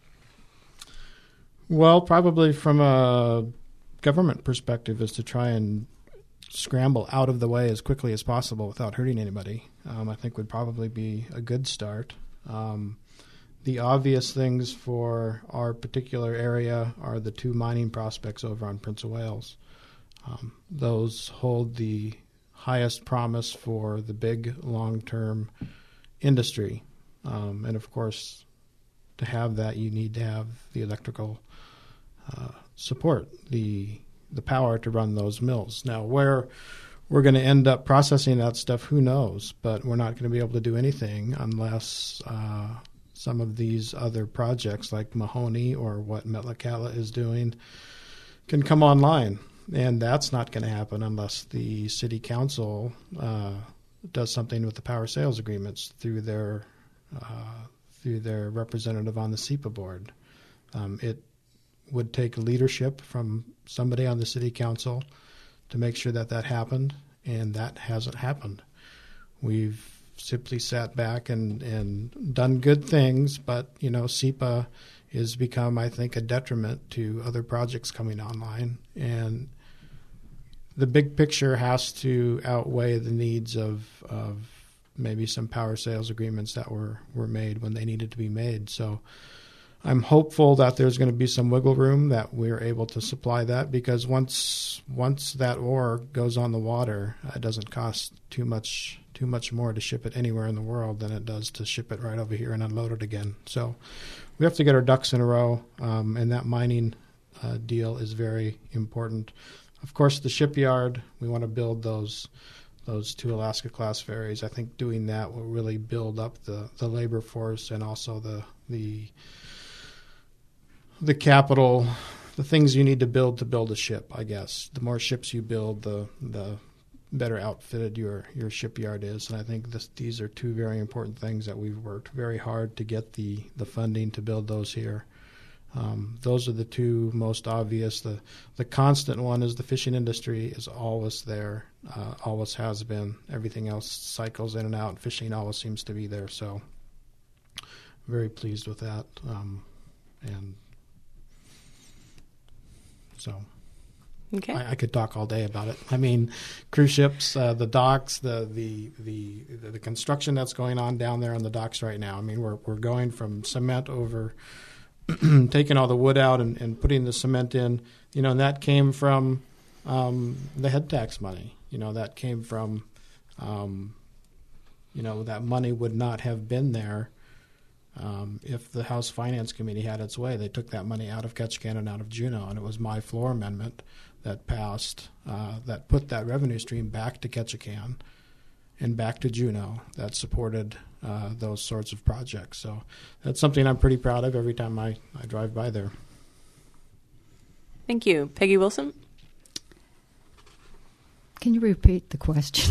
Speaker 2: Well, probably from a government perspective is to try and scramble out of the way as quickly as possible without hurting anybody. Um, I think would probably be a good start. Um, the obvious things for our particular area are the two mining prospects over on Prince of Wales. Um, those hold the highest promise for the big long-term industry. Um, and, of course, to have that, you need to have the electrical uh, support, the the power to run those mills. Now, where we're going to end up processing that stuff, who knows? But we're not going to be able to do anything unless uh, some of these other projects like Mahoney or what Metlakatla is doing can come online. And that's not going to happen unless the city council uh, does something with the power sales agreements through their uh, through their representative on the SEPA board. Um, it would take leadership from somebody on the city council to make sure that that happened, and that hasn't happened. We've simply sat back and, and done good things, but, you know, SEPA has become, I think, a detriment to other projects coming online, and the big picture has to outweigh the needs of, of maybe some power sales agreements that were, were made when they needed to be made. So I'm hopeful that there's going to be some wiggle room that we're able to supply that, because once once that ore goes on the water, it doesn't cost too much too much more to ship it anywhere in the world than it does to ship it right over here and unload it again. So we have to get our ducks in a row, um, and that mining uh, deal is very important. Of course, the shipyard, we want to build those those two Alaska-class ferries. I think doing that will really build up the, the labor force and also the the the capital, the things you need to build to build a ship, I guess. The more ships you build, the the better outfitted your, your shipyard is. And I think this, these are two very important things that we've worked very hard to get the, the funding to build those here. Um, those are the two most obvious. The the constant one is the fishing industry is always there, uh, always has been. Everything else cycles in and out. Fishing always seems to be there. So very pleased with that. Um, and So
Speaker 1: okay.
Speaker 2: I, I could talk all day about it. I mean, cruise ships, uh, the docks, the, the the the construction that's going on down there on the docks right now. I mean, we're we're going from cement over, taking all the wood out and, and putting the cement in. You know, and that came from um, the head tax money. You know, that came from, um, you know, that money would not have been there Um, if the House Finance Committee had its way. They took that money out of Ketchikan and out of Juneau, and it was my floor amendment that passed uh, that put that revenue stream back to Ketchikan. and back to Juneau that supported uh, those sorts of projects. So that's something I'm pretty proud of every time I, I drive by there.
Speaker 1: Thank you. Peggy Wilson?
Speaker 4: Can you repeat the question?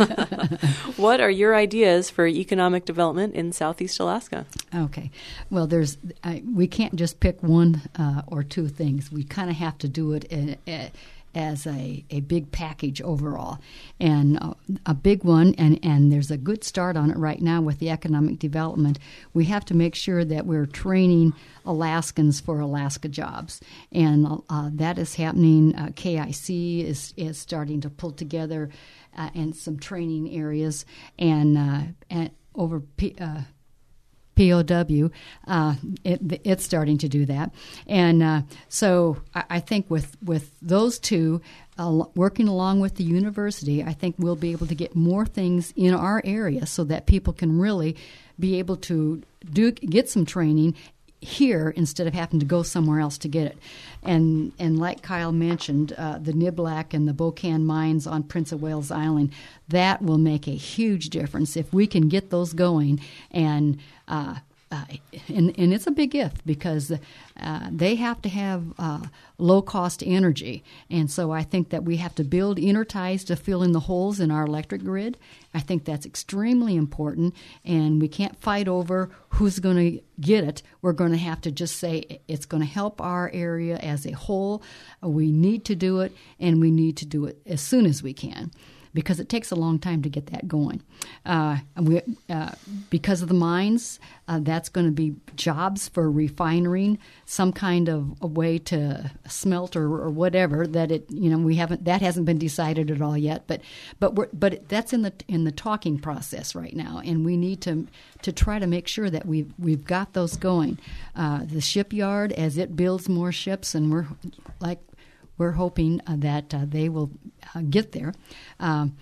Speaker 1: What are your ideas for economic development in Southeast Alaska?
Speaker 4: Okay. Well, there's I, we can't just pick one uh, or two things. We kind of have to do it in, in, as a, a big package overall. And uh, a big one, and, and there's a good start on it right now with the economic development. We have to make sure that we're training Alaskans for Alaska jobs. And uh, that is happening. Uh, K I C is, is starting to pull together uh, and some training areas. And, uh, and over P, uh, P O W, uh, it, it's starting to do that. And uh, so I, I think with, with those two, uh, working along with the university, I think we'll be able to get more things in our area so that people can really be able to do get some training here instead of having to go somewhere else to get it. And and like Kyle mentioned, uh, the Niblack and the Bocan mines on Prince of Wales Island, that will make a huge difference if we can get those going. And uh, uh, and, and it's a big if because uh, they have to have uh, low-cost energy. And so I think that we have to build inner ties to fill in the holes in our electric grid. I think that's extremely important, and we can't fight over who's going to get it. We're going to have to just say it's going to help our area as a whole. We need to do it, and we need to do it as soon as we can, because it takes a long time to get that going. Uh, we, uh, because of the mines, uh, that's going to be jobs for refining, some kind of a way to smelt or, or whatever that it, you know, we haven't, that hasn't been decided at all yet. But, but, we're, but that's in the in the talking process right now, and we need to to try to make sure that we've we've got those going. Uh, the shipyard, as it builds more ships, and we're like. We're hoping uh, that uh, they will uh, get there. Um,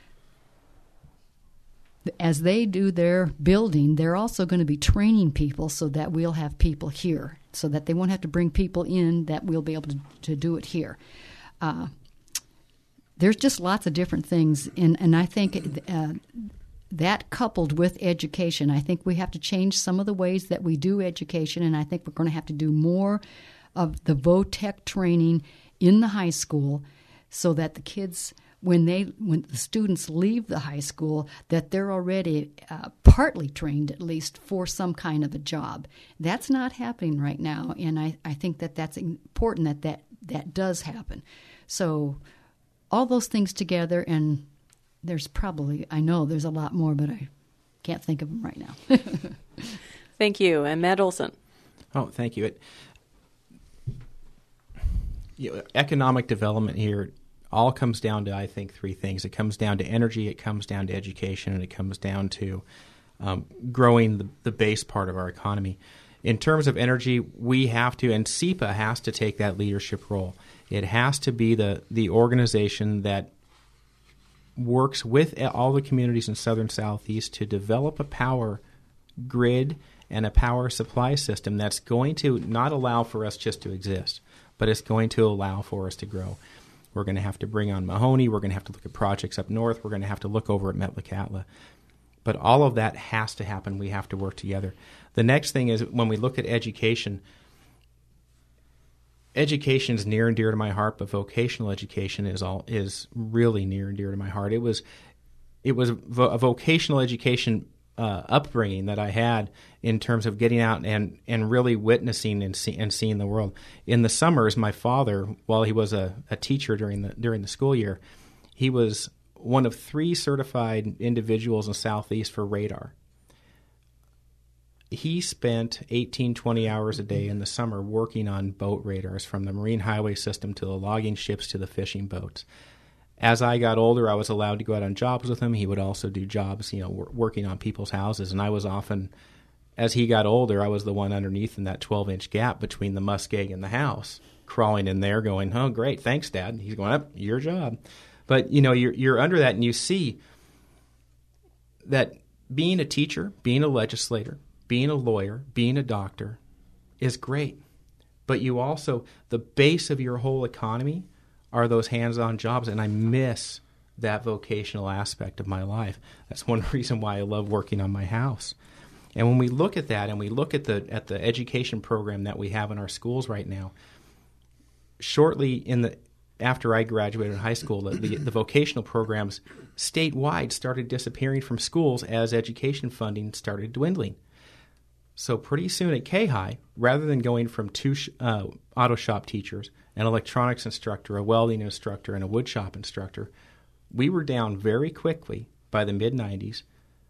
Speaker 4: as they do their building, they're also going to be training people so that we'll have people here, so that they won't have to bring people in, that we'll be able to, to do it here. Uh, there's just lots of different things, and, and I think uh, that coupled with education, I think we have to change some of the ways that we do education, and I think we're going to have to do more of the VOTEC training in the high school, so that the kids, when they, when the students leave the high school, that they're already uh, partly trained, at least, for some kind of a job. That's not happening right now, and I, I think that that's important that, that that does happen. So all those things together, and there's probably, I know there's a lot more, but I can't think of them right now.
Speaker 1: Thank you. And Matt Olson.
Speaker 3: Oh, thank you. It, You know, economic development here all comes down to, I think, three things. It comes down to energy, it comes down to education, and it comes down to um, growing the, the base part of our economy. In terms of energy, we have to, and S E P A has to take that leadership role. It has to be the, the organization that works with all the communities in southern Southeast to develop a power grid and a power supply system that's going to not allow for us just to exist, but it's going to allow for us to grow. We're going to have to bring on Mahoney. We're going to have to look at projects up north. We're going to have to look over at Metlakatla. But all of that has to happen. We have to work together. The next thing is when we look at education, education is near and dear to my heart, but vocational education is all is really near and dear to my heart. It was it was vo- a vocational education Uh, upbringing that I had in terms of getting out and, and really witnessing and, see, and seeing the world. In the summers, my father, while he was a, a teacher during the during the school year, he was one of three certified individuals in Southeast for radar. He spent eighteen, twenty hours a day in the summer working on boat radars, from the marine highway system to the logging ships to the fishing boats. As I got older, I was allowed to go out on jobs with him. He would also do jobs, you know, wor- working on people's houses. And I was often, as he got older, I was the one underneath in that twelve-inch gap between the muskeg and the house, crawling in there going, oh, great, thanks, Dad. He's going, up, your job. But, you know, you're, you're under that, and you see that being a teacher, being a legislator, being a lawyer, being a doctor is great. But you also, the base of your whole economy are those hands-on jobs, and I miss that vocational aspect of my life. That's one reason why I love working on my house. And when we look at that and we look at the at the education program that we have in our schools right now, shortly in the after I graduated high school, the, the, the vocational programs statewide started disappearing from schools as education funding started dwindling. So pretty soon at K-High, rather than going from two sh- uh, auto shop teachers, an electronics instructor, a welding instructor, and a wood shop instructor, we were down very quickly by the mid nineties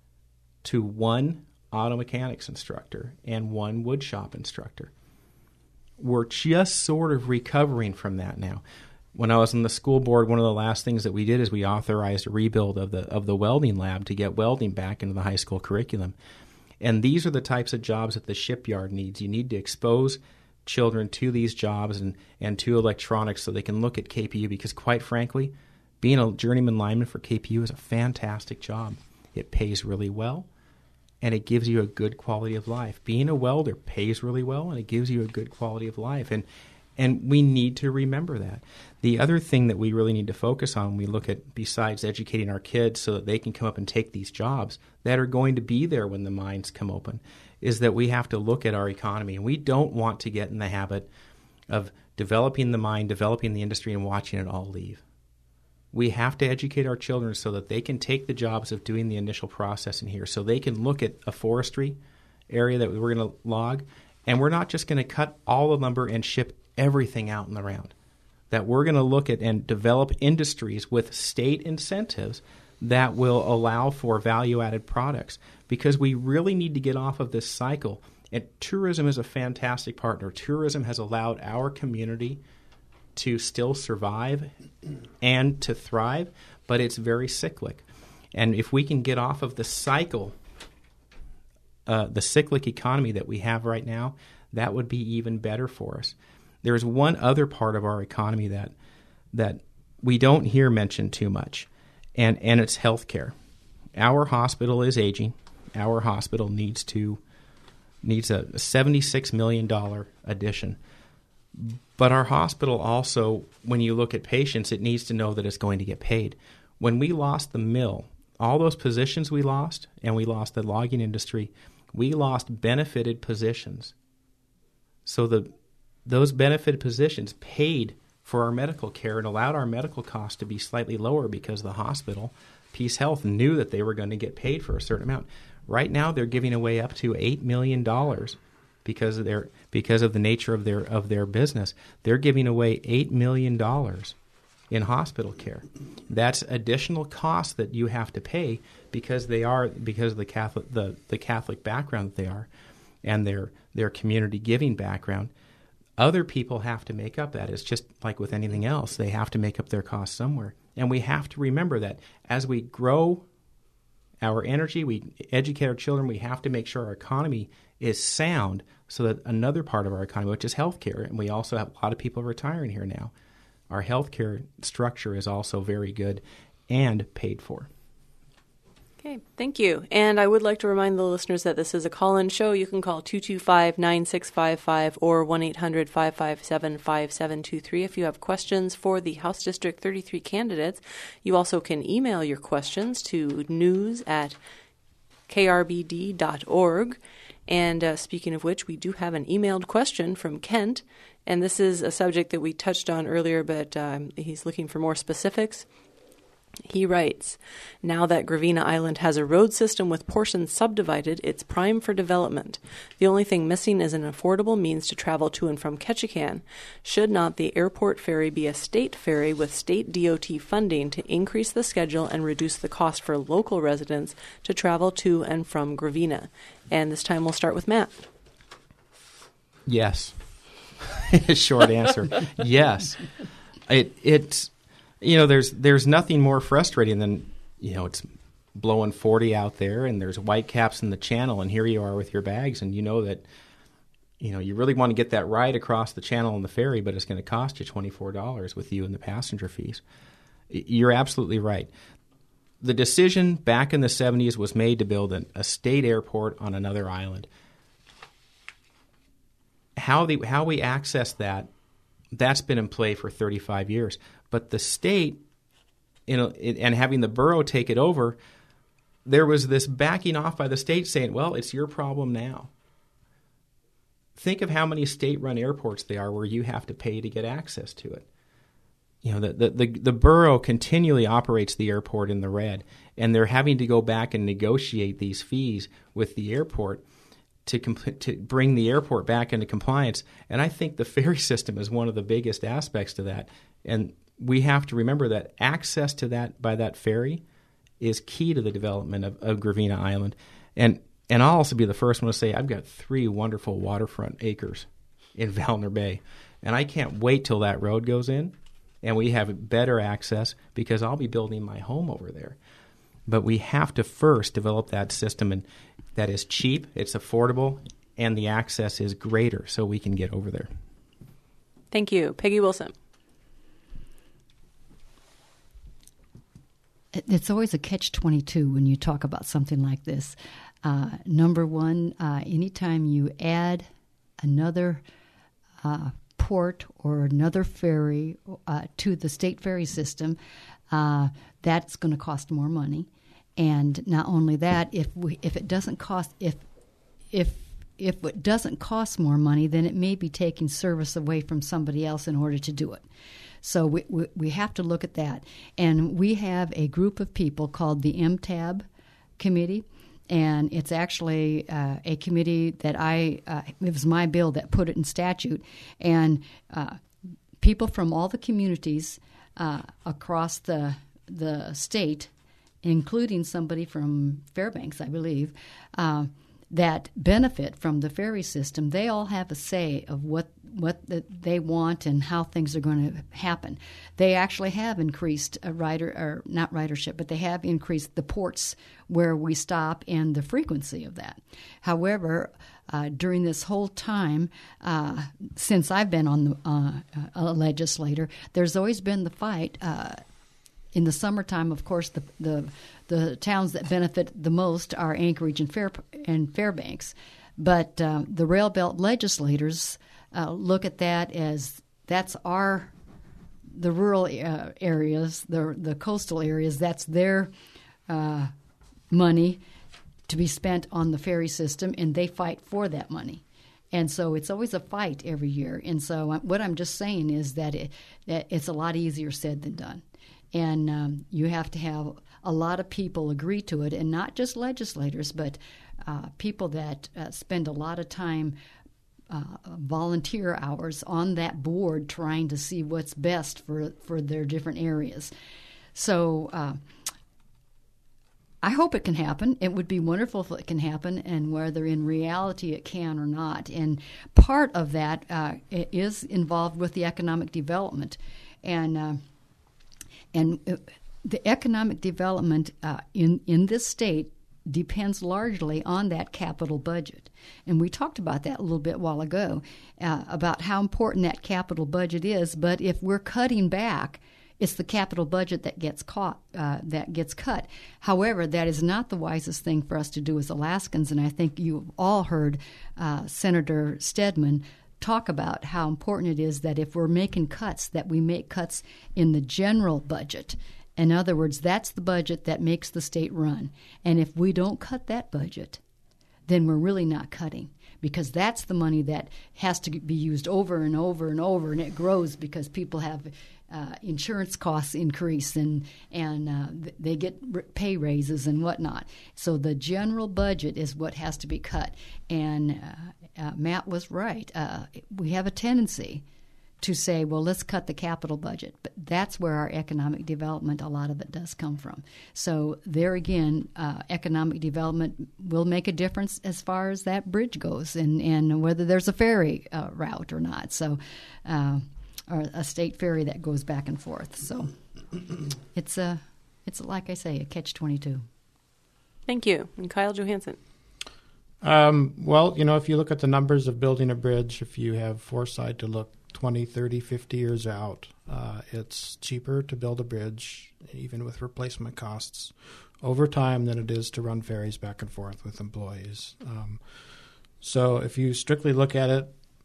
Speaker 3: to one auto mechanics instructor and one wood shop instructor. We're just sort of recovering from that now. When I was on the school board, one of the last things that we did is we authorized a rebuild of the of the welding lab to get welding back into the high school curriculum. And these are the types of jobs that the shipyard needs. You need to expose children to these jobs and, and to electronics so they can look at K P U, because quite frankly, being a journeyman lineman for K P U is a fantastic job. It pays really well, and it gives you a good quality of life. Being a welder pays really well, and it gives you a good quality of life. And and we need to remember that. The other thing that we really need to focus on when we look at, besides educating our kids so that they can come up and take these jobs that are going to be there when the mines come open, is that we have to look at our economy. And we don't want to get in the habit of developing the mine, developing the industry, and watching it all leave. We have to educate our children so that they can take the jobs of doing the initial processing here, so they can look at a forestry area that we're going to log, and we're not just going to cut all the lumber and ship everything out in the round. That we're going to look at and develop industries with state incentives that will allow for value-added products, because we really need to get off of this cycle. And tourism is a fantastic partner. Tourism has allowed our community to still survive and to thrive, but it's very cyclic. And if we can get off of the cycle, uh, the cyclic economy that we have right now, that would be even better for us. There's one other part of our economy that that we don't hear mentioned too much, and, and it's healthcare. Our hospital is aging. Our hospital needs to needs a seventy-six million dollars addition. But our hospital also, when you look at patients, it needs to know that it's going to get paid. When we lost the mill, all those positions we lost, and we lost the logging industry, we lost benefited positions. So the those benefited positions paid for our medical care and allowed our medical costs to be slightly lower, because the hospital, Peace Health, knew that they were going to get paid for a certain amount. Right now, they're giving away up to eight million dollars because of their because of the nature of their of their business. They're giving away eight million dollars in hospital care. That's additional costs that you have to pay because they are because of the Catholic the, the Catholic background that they are, and their their community giving background. Other people have to make up that. It's just like with anything else. They have to make up their costs somewhere. And we have to remember that as we grow our energy, we educate our children, we have to make sure our economy is sound so that another part of our economy, which is healthcare, and we also have a lot of people retiring here now, our healthcare structure is also very good and paid for.
Speaker 1: Okay, thank you. And I would like to remind the listeners that this is a call-in show. You can call two two five, nine six five five or one eight hundred, five five seven, five seven two three if you have questions for the House District thirty-three candidates. You also can email your questions to news at k r b d dot org. And uh, speaking of which, we do have an emailed question from Kent, and this is a subject that we touched on earlier, but um, he's looking for more specifics. He writes, now that Gravina Island has a road system with portions subdivided, it's prime for development. The only thing missing is an affordable means to travel to and from Ketchikan. Should not the airport ferry be a state ferry with state D O T funding to increase the schedule and reduce the cost for local residents to travel to and from Gravina? And this time we'll start with Matt.
Speaker 3: Yes. Short answer. Yes. It it's You know, there's there's nothing more frustrating than, you know, it's blowing forty out there and there's white caps in the channel, and here you are with your bags, and you know that, you know, you really want to get that ride across the channel on the ferry, but it's going to cost you twenty-four dollars with you and the passenger fees. You're absolutely right. The decision back in the seventies was made to build an, a state airport on another island. How the how we access that, that's been in play for thirty-five years. But the state you know, it, and having the borough take it over, there was this backing off by the state saying, well, it's your problem now. Think of how many state-run airports there are where you have to pay to get access to it. You know, the, the, the, the borough continually operates the airport in the red, and they're having to go back and negotiate these fees with the airport to compl- to bring the airport back into compliance. And I think the ferry system is one of the biggest aspects to that. And we have to remember that access to that by that ferry is key to the development of, of Gravina Island. And and I'll also be the first one to say I've got three wonderful waterfront acres in Vallner Bay. And I can't wait till that road goes in and we have better access because I'll be building my home over there. But we have to first develop that system and that is cheap, it's affordable, and the access is greater so we can get over there.
Speaker 1: Thank you. Peggy Wilson.
Speaker 4: It's always a catch twenty-two when you talk about something like this. Uh, number one, uh, anytime you add another uh, port or another ferry uh, to the state ferry system, uh, that's going to cost more money. And not only that, if we if it doesn't cost if if if it doesn't cost more money, then it may be taking service away from somebody else in order to do it. So we, we we have to look at that. And we have a group of people called the M T A B committee, and it's actually uh, a committee that I uh, it was my bill that put it in statute, and uh, people from all the communities uh, across the the state, including somebody from Fairbanks, I believe, uh, that benefit from the ferry system, they all have a say of what what the, they want and how things are going to happen. They actually have increased a rider, or not ridership, but they have increased the ports where we stop and the frequency of that. However, uh, during this whole time, uh, since I've been on the uh, a legislator, there's always been the fight. Uh, In the summertime, of course, the, the the towns that benefit the most are Anchorage and Fair and Fairbanks, but uh, the Rail Belt legislators uh, look at that as that's our the rural uh, areas, the the coastal areas. That's their uh, money to be spent on the ferry system, and they fight for that money. And so it's always a fight every year. And so what I'm just saying is that, it, that it's a lot easier said than done. And um, you have to have a lot of people agree to it, and not just legislators, but uh, people that uh, spend a lot of time, uh, volunteer hours on that board trying to see what's best for, for their different areas. So uh, I hope it can happen. It would be wonderful if it can happen, and whether in reality it can or not. And part of that uh, is involved with the economic development. And uh, And the economic development uh, in, in this state depends largely on that capital budget. And we talked about that a little bit a while ago, uh, about how important that capital budget is. But if we're cutting back, it's the capital budget that gets caught, uh, that gets cut. However, that is not the wisest thing for us to do as Alaskans. And I think you've all heard uh, Senator Stedman talk about how important it is that if we're making cuts, that we make cuts in the general budget. In other words, that's the budget that makes the state run. And if we don't cut that budget, then we're really not cutting, because that's the money that has to be used over and over and over, and it grows because people have uh, insurance costs increase, and and uh, they get pay raises and whatnot. So the general budget is what has to be cut. And uh, uh, Matt was right. Uh, we have a tendency to say, well, let's cut the capital budget. But that's where our economic development, a lot of it does come from. So there again, uh, economic development will make a difference as far as that bridge goes, and, and whether there's a ferry uh, route or not. So, uh, or a state ferry that goes back and forth. So it's, a, it's like I say, a catch twenty-two.
Speaker 1: Thank you. And Kyle Johansson.
Speaker 2: Um, well, you know, if you look at the numbers of building a bridge, if you have foresight to look twenty, thirty, fifty years out, uh, it's cheaper to build a bridge, even with replacement costs, over time than it is to run ferries back and forth with employees. Um, so if you strictly look at it,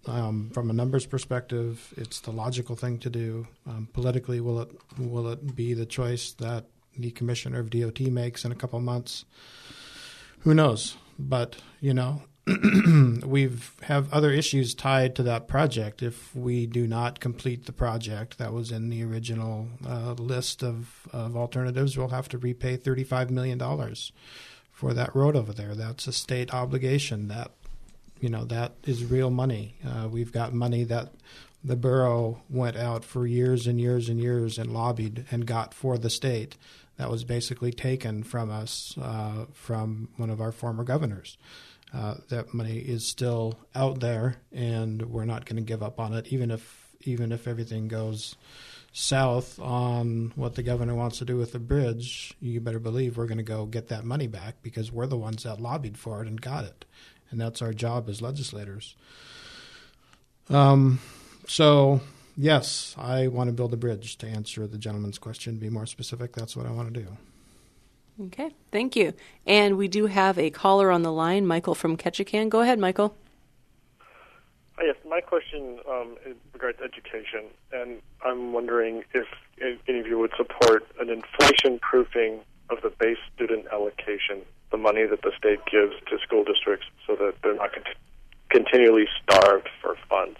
Speaker 2: Um, from a numbers perspective, it's the logical thing to do. Um, politically, will it will it be the choice that the commissioner of D O T makes in a couple months? Who knows? But, you know, we've have other issues tied to that project. If we do not complete the project that was in the original uh, list of, of alternatives, we'll have to repay thirty-five million dollars for that road over there. That's a state obligation. That, you know, that is real money. Uh, we've got money that the borough went out for years and years and years and lobbied and got for the state. That was basically taken from us uh, from one of our former governors. Uh, that money is still out there, and we're not going to give up on it, even if even if everything goes south on what the governor wants to do with the bridge. You better believe we're going to go get that money back, because we're the ones that lobbied for it and got it, and that's our job as legislators. Um, so. Yes, I want to build a bridge. To answer the gentleman's question, be more specific, that's what I want to do.
Speaker 1: Okay, thank you. And we do have a caller on the line, Michael from Ketchikan. Go ahead, Michael.
Speaker 6: Oh, yes, my question um, is regards education, and I'm wondering if, if any of you would support an inflation proofing of the base student allocation, the money that the state gives to school districts, so that they're not cont- continually starved for funds.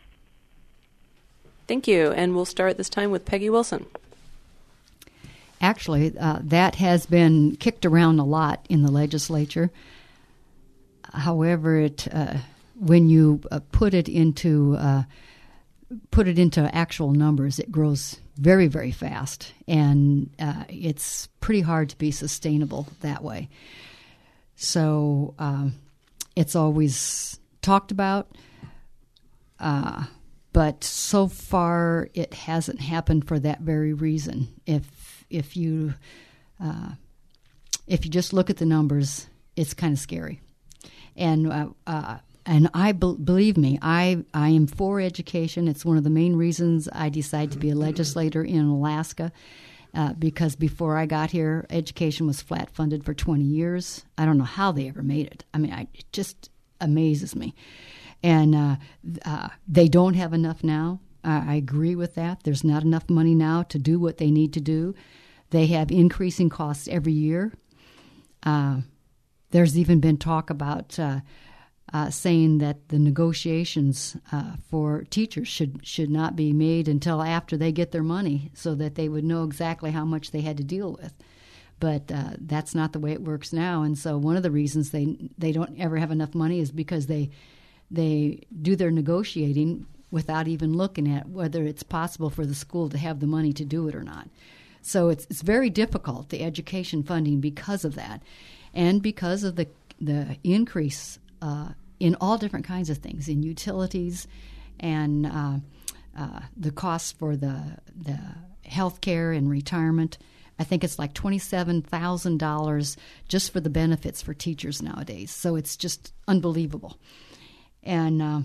Speaker 1: Thank you. And we'll start this time with Peggy Wilson.
Speaker 4: Actually, uh, that has been kicked around a lot in the legislature. However, it uh, when you uh, put it into uh, put it into actual numbers, it grows very, very fast, and uh, it's pretty hard to be sustainable that way. So um, it's always talked about. Uh, But so far, it hasn't happened for that very reason. If if you uh, if you just look at the numbers, it's kind of scary. And uh, uh, and I be- believe me, I I am for education. It's one of the main reasons I decided to be a legislator in Alaska. Uh, because before I got here, education was flat funded for twenty years. I don't know how they ever made it. I mean, I, it just amazes me. And uh, uh, they don't have enough now. Uh, I agree with that. There's not enough money now to do what they need to do. They have increasing costs every year. Uh, there's even been talk about uh, uh, saying that the negotiations uh, for teachers should, should not be made until after they get their money, so that they would know exactly how much they had to deal with. But uh, that's not the way it works now. And so one of the reasons they they don't ever have enough money is because they They do their negotiating without even looking at whether it's possible for the school to have the money to do it or not. So it's it's very difficult, the education funding, because of that, and because of the the increase uh, in all different kinds of things, in utilities and uh, uh, the costs for the the health care and retirement. I think it's like twenty-seven thousand dollars just for the benefits for teachers nowadays. So it's just unbelievable. And uh,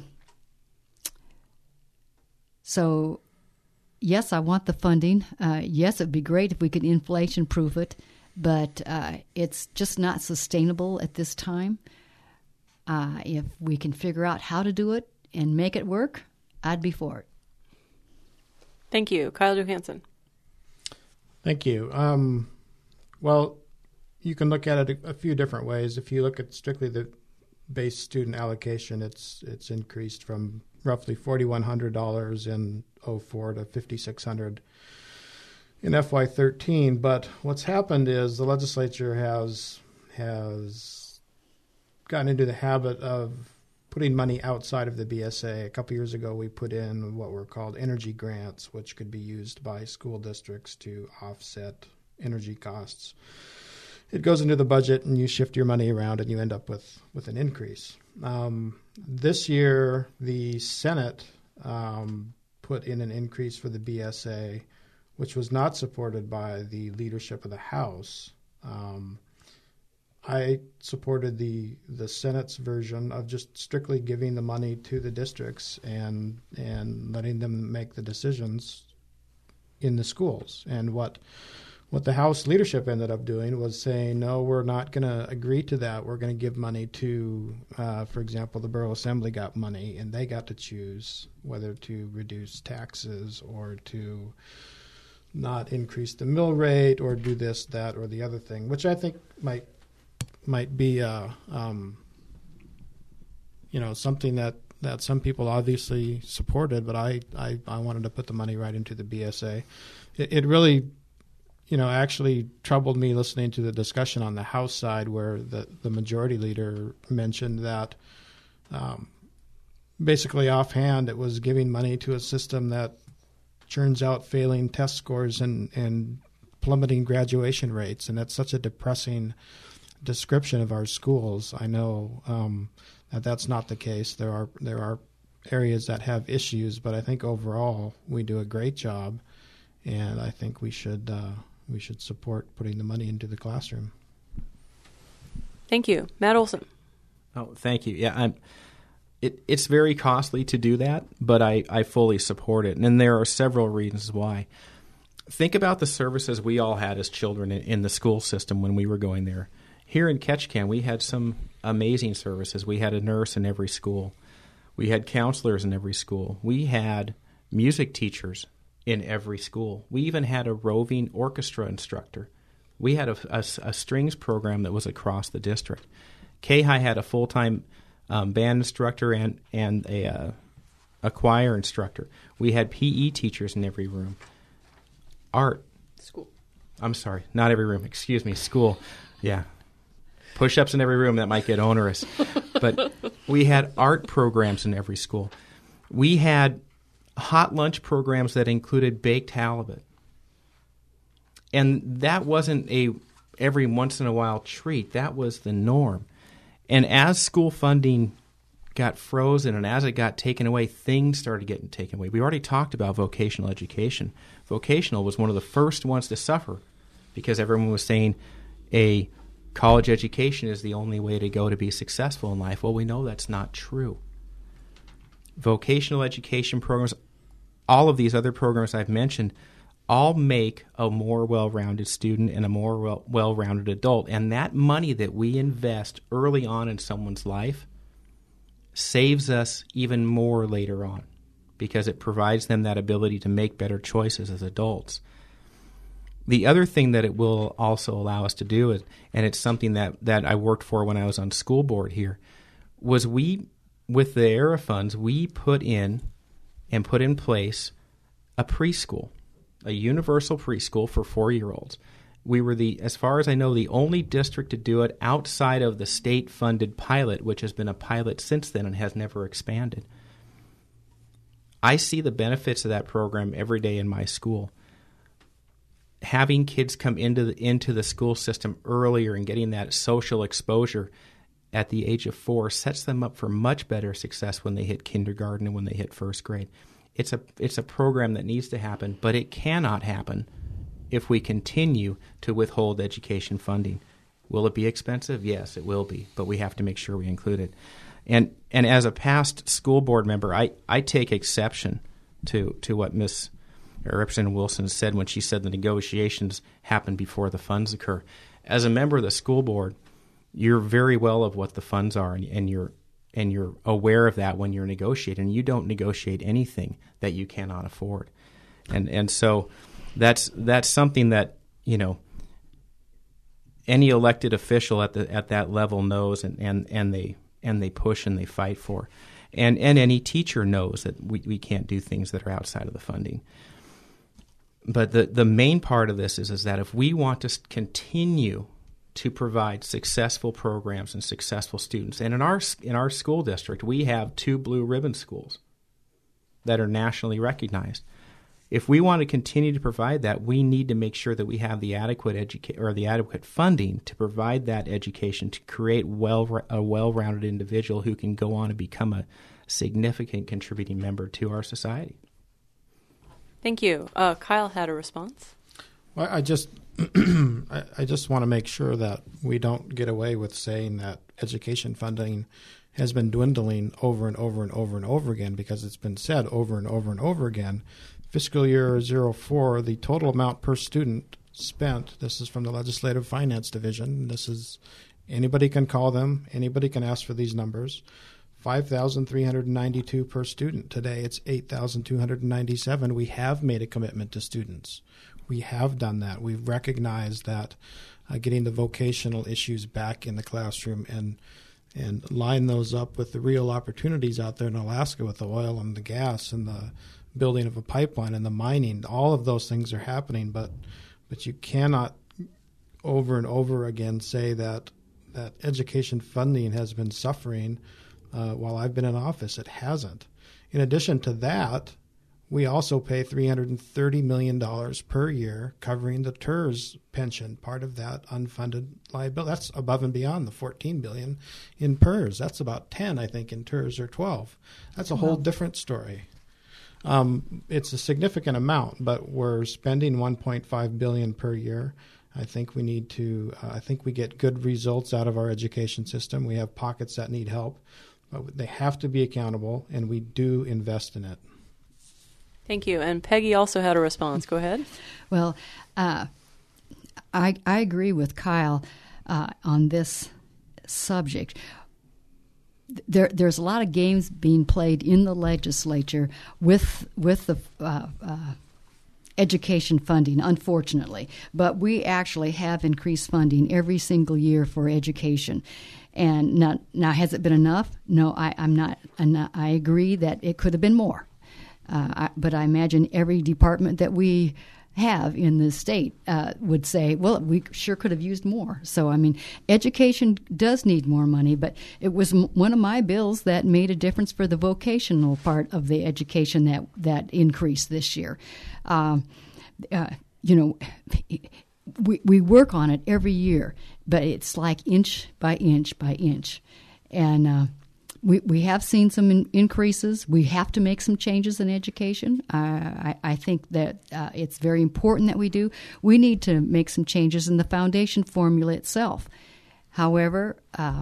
Speaker 4: so, yes, I want the funding. Uh, yes, it would be great if we could inflation-proof it, but uh, it's just not sustainable at this time. Uh, if we can figure out how to do it and make it work, I'd be for it.
Speaker 1: Thank you. Kyle Johansson.
Speaker 2: Thank you. Um, well, you can look at it a, a few different ways. If you look at strictly the base student allocation, it's it's increased from roughly four thousand one hundred dollars in oh four to five thousand six hundred dollars in F Y thirteen. But what's happened is the legislature has has gotten into the habit of putting money outside of the B S A. A couple years ago, we put in what were called energy grants, which could be used by school districts to offset energy costs. It goes into the budget, and you shift your money around, and you end up with, with an increase. Um, this year, the Senate um, put in an increase for the B S A, which was not supported by the leadership of the House. Um, I supported the the Senate's version of just strictly giving the money to the districts and and letting them make the decisions in the schools. And what what the House leadership ended up doing was saying, no, we're not going to agree to that. We're going to give money to, uh, for example, the Borough Assembly got money, and they got to choose whether to reduce taxes or to not increase the mill rate or do this, that, or the other thing, which I think might might be, uh, um, you know, something that, that some people obviously supported, but I, I, I wanted to put the money right into the B S A. It, it really... you know, actually troubled me listening to the discussion on the House side where the, the majority leader mentioned that um, basically offhand it was giving money to a system that churns out failing test scores and, and plummeting graduation rates. And that's such a depressing description of our schools. I know um, that that's not the case. There are, there are areas that have issues, but I think overall we do a great job. And I think we should uh, we should support putting the money into the classroom.
Speaker 1: Thank you. Matt Olson.
Speaker 3: Oh, thank you. Yeah, I'm, it, it's very costly to do that, but I, I fully support it. And there are several reasons why. Think about the services we all had as children in, in the school system when we were going there. Here in Ketchikan, we had some amazing services. We had a nurse in every school. We had counselors in every school. We had music teachers in every school. We even had a roving orchestra instructor. We had a, a, a strings program that was across the district. K-High had a full-time um, band instructor and, and a, uh, a choir instructor. We had P E teachers in every room. Art.
Speaker 1: School.
Speaker 3: I'm sorry, not every room. Excuse me, school. Yeah. Push-ups in every room, that might get onerous. But we had art programs in every school. We had hot lunch programs that included baked halibut. And that wasn't a every once in a while treat. That was the norm. And as school funding got frozen and as it got taken away, things started getting taken away. We already talked about vocational education. Vocational was one of the first ones to suffer because everyone was saying a college education is the only way to go to be successful in life. Well, we know that's not true. Vocational education programs, all of these other programs I've mentioned, all make a more well-rounded student and a more well- well-rounded adult. And that money that we invest early on in someone's life saves us even more later on because it provides them that ability to make better choices as adults. The other thing that it will also allow us to do, is, and it's something that, that I worked for when I was on school board here, was we, with the E R A funds, we put in and put in place a preschool, a universal preschool for four-year-olds. We were the, as far as I know, the only district to do it outside of the state-funded pilot, which has been a pilot since then and has never expanded. I see the benefits of that program every day in my school. Having kids come into the, into the school system earlier and getting that social exposure at the age of four sets them up for much better success when they hit kindergarten and when they hit first grade. It's a it's a program that needs to happen, but it cannot happen if we continue to withhold education funding. Will it be expensive? Yes, it will be, but we have to make sure we include it. And and as a past school board member, I, I take exception to to what Miz Representative Wilson said when she said the negotiations happen before the funds occur. As a member of the school board, you're very well of what the funds are, and, and you're and you're aware of that when you're negotiating. You don't negotiate anything that you cannot afford, and and so that's that's something that you know any elected official at the at that level knows, and, and, and they and they push and they fight for, and and any teacher knows that we, we can't do things that are outside of the funding. But the the main part of this is is that if we want to continue to provide successful programs and successful students. And in our in our school district, we have two blue ribbon schools that are nationally recognized. If we want to continue to provide that, we need to make sure that we have the adequate educa- or the adequate funding to provide that education to create well a well-rounded individual who can go on and become a significant contributing member to our society.
Speaker 1: Thank you. Uh, Kyle had a response.
Speaker 2: Well, I just I, I just want to make sure that we don't get away with saying that education funding has been dwindling over and over and over and over again, because it's been said over and over and over again. Fiscal year oh four, the total amount per student spent, this is from the Legislative Finance Division, this is, anybody can call them, anybody can ask for these numbers, five thousand three hundred ninety-two per student. Today it's eight thousand two hundred ninety-seven. We have made a commitment to students. We have done that. We've recognized that uh, getting the vocational issues back in the classroom and and line those up with the real opportunities out there in Alaska with the oil and the gas and the building of a pipeline and the mining. All of those things are happening, but but you cannot over and over again say that that education funding has been suffering uh, while I've been in office. It hasn't. In addition to that, we also pay three hundred thirty million dollars per year covering the T E R S pension, part of that unfunded liability. That's above and beyond the fourteen billion dollars in P E R S. That's about ten, I think, in T E R S or twelve. That's a whole wow. different story. Um, it's a significant amount, but we're spending one point five billion dollars per year. I think we need to, uh, I think we get good results out of our education system. We have pockets that need help, but they have to be accountable, and we do invest in it.
Speaker 1: Thank you. And Peggy also had a response. Go ahead.
Speaker 4: Well, uh, I, I agree with Kyle uh, on this subject. There, there's a lot of games being played in the legislature with with the uh, uh, education funding, unfortunately. But we actually have increased funding every single year for education. And now, now has it been enough? No, I, I'm not. I'm not I agree that it could have been more. Uh, I, but I imagine every department that we have in the state uh, would say, well, we sure could have used more. So, I mean, education does need more money, but it was m- one of my bills that made a difference for the vocational part of the education that, that increased this year. Um, uh, you know, we, we work on it every year, but it's like inch by inch by inch. And uh, We we have seen some in, increases. We have to make some changes in education. Uh, I, I think that uh, it's very important that we do. We need to make some changes in the foundation formula itself. However, uh,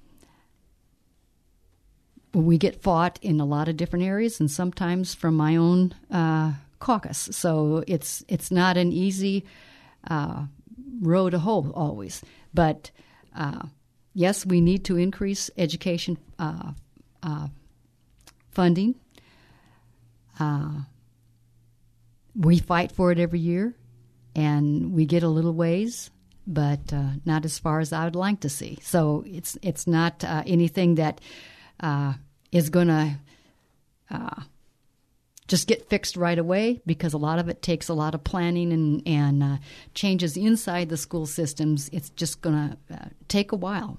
Speaker 4: we get fought in a lot of different areas, and sometimes from my own uh, caucus. So it's it's not an easy uh, road to hoe always, but. Uh, Yes, we need to increase education uh, uh, funding. Uh, we fight for it every year, and we get a little ways, but uh, not as far as I would like to see. So it's it's not uh, anything that uh, is going to uh, just get fixed right away, because a lot of it takes a lot of planning and, and uh, changes inside the school systems. It's just going to uh, take a while.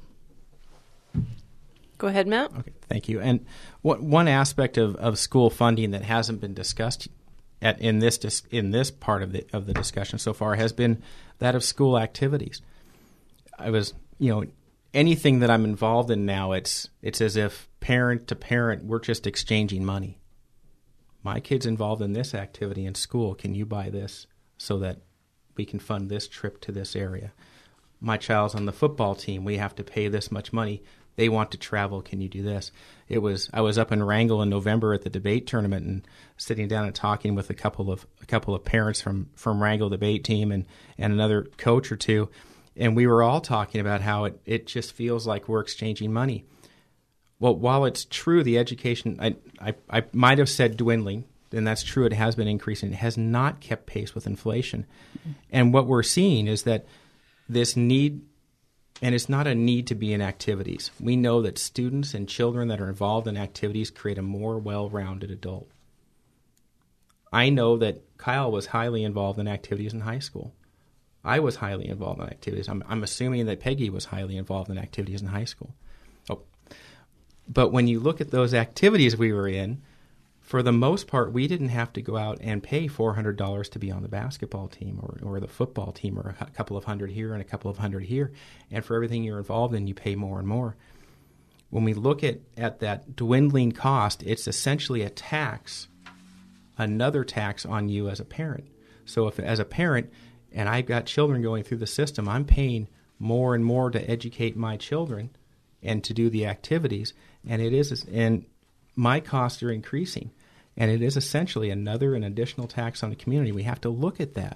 Speaker 1: Go ahead, Matt.
Speaker 3: Okay, thank you. And what, one aspect of, of school funding that hasn't been discussed at, in this dis, in this part of the of the discussion so far has been that of school activities. I was, you know, anything that I'm involved in now, it's it's as if parent to parent we're just exchanging money. My kid's involved in this activity in school. Can you buy this so that we can fund this trip to this area? My child's on the football team. We have to pay this much money. They want to travel. Can you do this? It was. I was up in Wrangell in November at the debate tournament and sitting down and talking with a couple of a couple of parents from, from Wrangell debate team and, and another coach or two, and we were all talking about how it, it just feels like we're exchanging money. Well, while it's true, the education I I, I might have said dwindling, and that's true. It has been increasing. It has not kept pace with inflation, mm-hmm. And what we're seeing is that this need. And it's not a need to be in activities. We know that students and children that are involved in activities create a more well-rounded adult. I know that Kyle was highly involved in activities in high school. I was highly involved in activities. I'm, I'm assuming that Peggy was highly involved in activities in high school. Oh. But when you look at those activities we were in, for the most part, we didn't have to go out and pay four hundred dollars to be on the basketball team or, or the football team, or a couple of hundred here and a couple of hundred here. And for everything you're involved in, you pay more and more. When we look at, at that dwindling cost, it's essentially a tax, another tax on you as a parent. So if as a parent, and I've got children going through the system, I'm paying more and more to educate my children and to do the activities, and it is, and my costs are increasing. And it is essentially another and additional tax on the community. We have to look at that.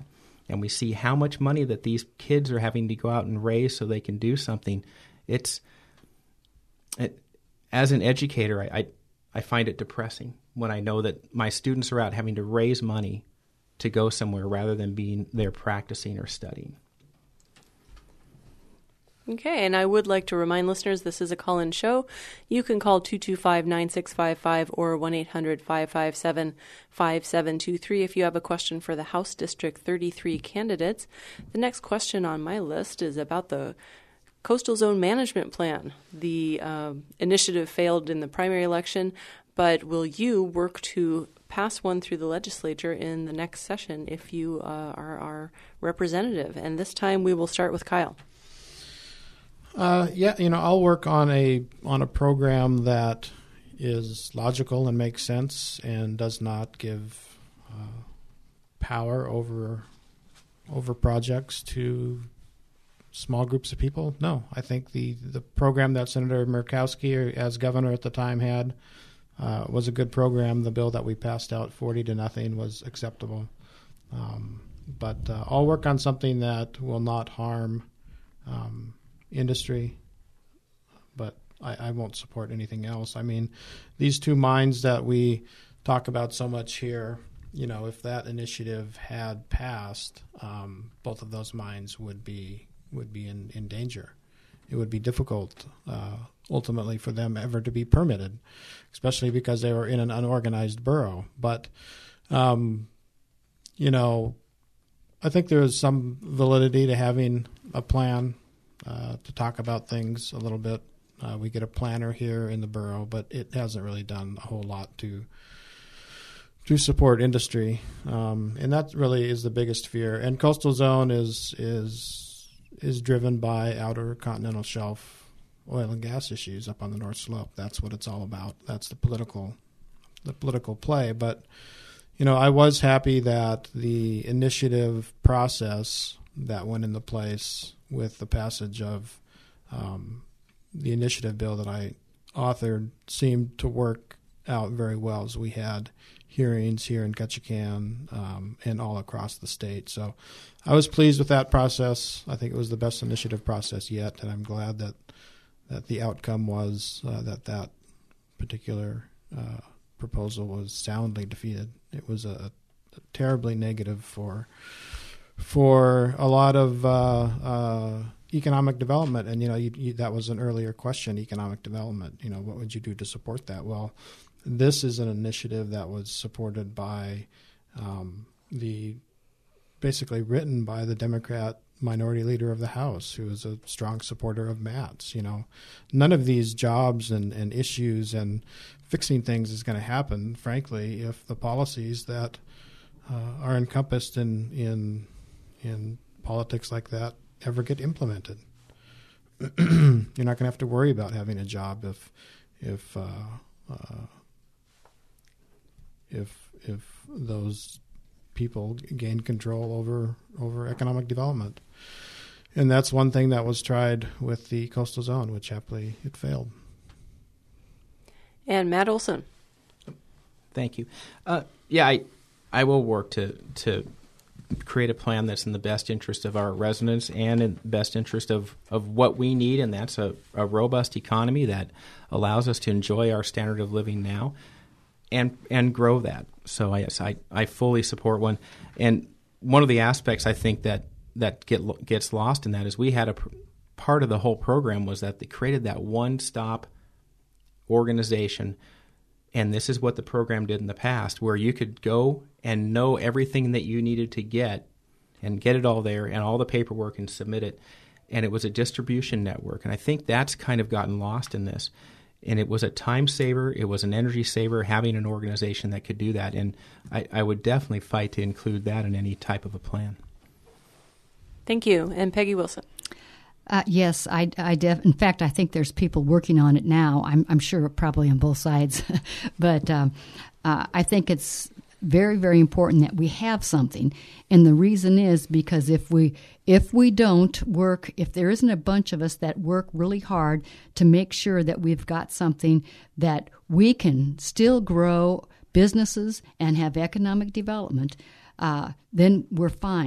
Speaker 3: and we see how much money that these kids are having to go out and raise so they can do something, it's it, as an educator, I, I I find it depressing when I know that my students are out having to raise money to go somewhere rather than being there practicing or studying.
Speaker 1: Okay, and I would like to remind listeners this is a call-in show. You can call two two five, nine six five five or one eight hundred, five five seven, five seven two three if you have a question for the House District thirty-three candidates. The next question on my list is about the Coastal Zone Management Plan. The uh, initiative failed in the primary election, but will you work to pass one through the legislature in the next session if you uh, are our representative? And this time we will start with Kyle.
Speaker 2: Uh, yeah, you know, I'll work on a on a program that is logical and makes sense and does not give uh, power over over projects to small groups of people. No, I think the, the program that Senator Murkowski, as governor at the time, had uh, was a good program. The bill that we passed out, forty to nothing, was acceptable. Um, but uh, I'll work on something that will not harm um, industry, but I, I won't support anything else. I mean, these two mines that we talk about so much here, you know, if that initiative had passed, um, both of those mines would be would be in, in danger. It would be difficult uh, ultimately for them ever to be permitted, especially because they were in an unorganized borough. But, um, you know, I think there is some validity to having a plan uh, to talk about things a little bit. Uh, we get a planner here in the borough, but it hasn't really done a whole lot to to support industry, um, and that really is the biggest fear. And coastal zone is is is driven by outer continental shelf oil and gas issues up on the North Slope. That's what it's all about. That's the political the political play. But you know, I was happy that the initiative process that went into place with the passage of um, the initiative bill that I authored seemed to work out very well, as we had hearings here in Ketchikan um, and all across the state. So I was pleased with that process. I think it was the best initiative process yet, and I'm glad that that the outcome was uh, that that particular uh, proposal was soundly defeated. It was a, a terribly negative for for a lot of uh, uh, economic development. And you know, you, you, that was an earlier question: economic development. You know, what would you do to support that? Well, this is an initiative that was supported by um, the, basically written by the Democrat minority leader of the House, who is a strong supporter of MATS. You know, none of these jobs and, and issues and fixing things is going to happen, frankly, if the policies that uh, are encompassed in, in in politics like that ever get implemented. You're not going to have to worry about having a job if if uh, uh, if if those people gain control over over economic development. And that's one thing that was tried with the coastal zone, which happily it failed.
Speaker 1: And Matt Olson.
Speaker 3: Thank you. Uh, yeah, I I will work to to create a plan that's in the best interest of our residents and in the best interest of, of what we need, and that's a, a robust economy that allows us to enjoy our standard of living now and and grow that. So yes, I, I fully support one. And one of the aspects I think that, that get gets lost in that is we had a part of the whole program was that they created that one-stop organization. And this is what the program did in the past, where you could go and know everything that you needed to get and get it all there and all the paperwork and submit it. And it was a distribution network. And I think that's kind of gotten lost in this. And it was a time saver. It was an energy saver having an organization that could do that. And I, I would definitely fight to include that in any type of a plan.
Speaker 1: Thank you. And Peggy Wilson.
Speaker 4: Uh, yes, I, I def- in fact, I think there's people working on it now. I'm, I'm sure probably on both sides. but um, uh, I think it's very, very important that we have something. And the reason is because if we if we don't work, if there isn't a bunch of us that work really hard to make sure that we've got something that we can still grow businesses and have economic development, uh, then we're fine.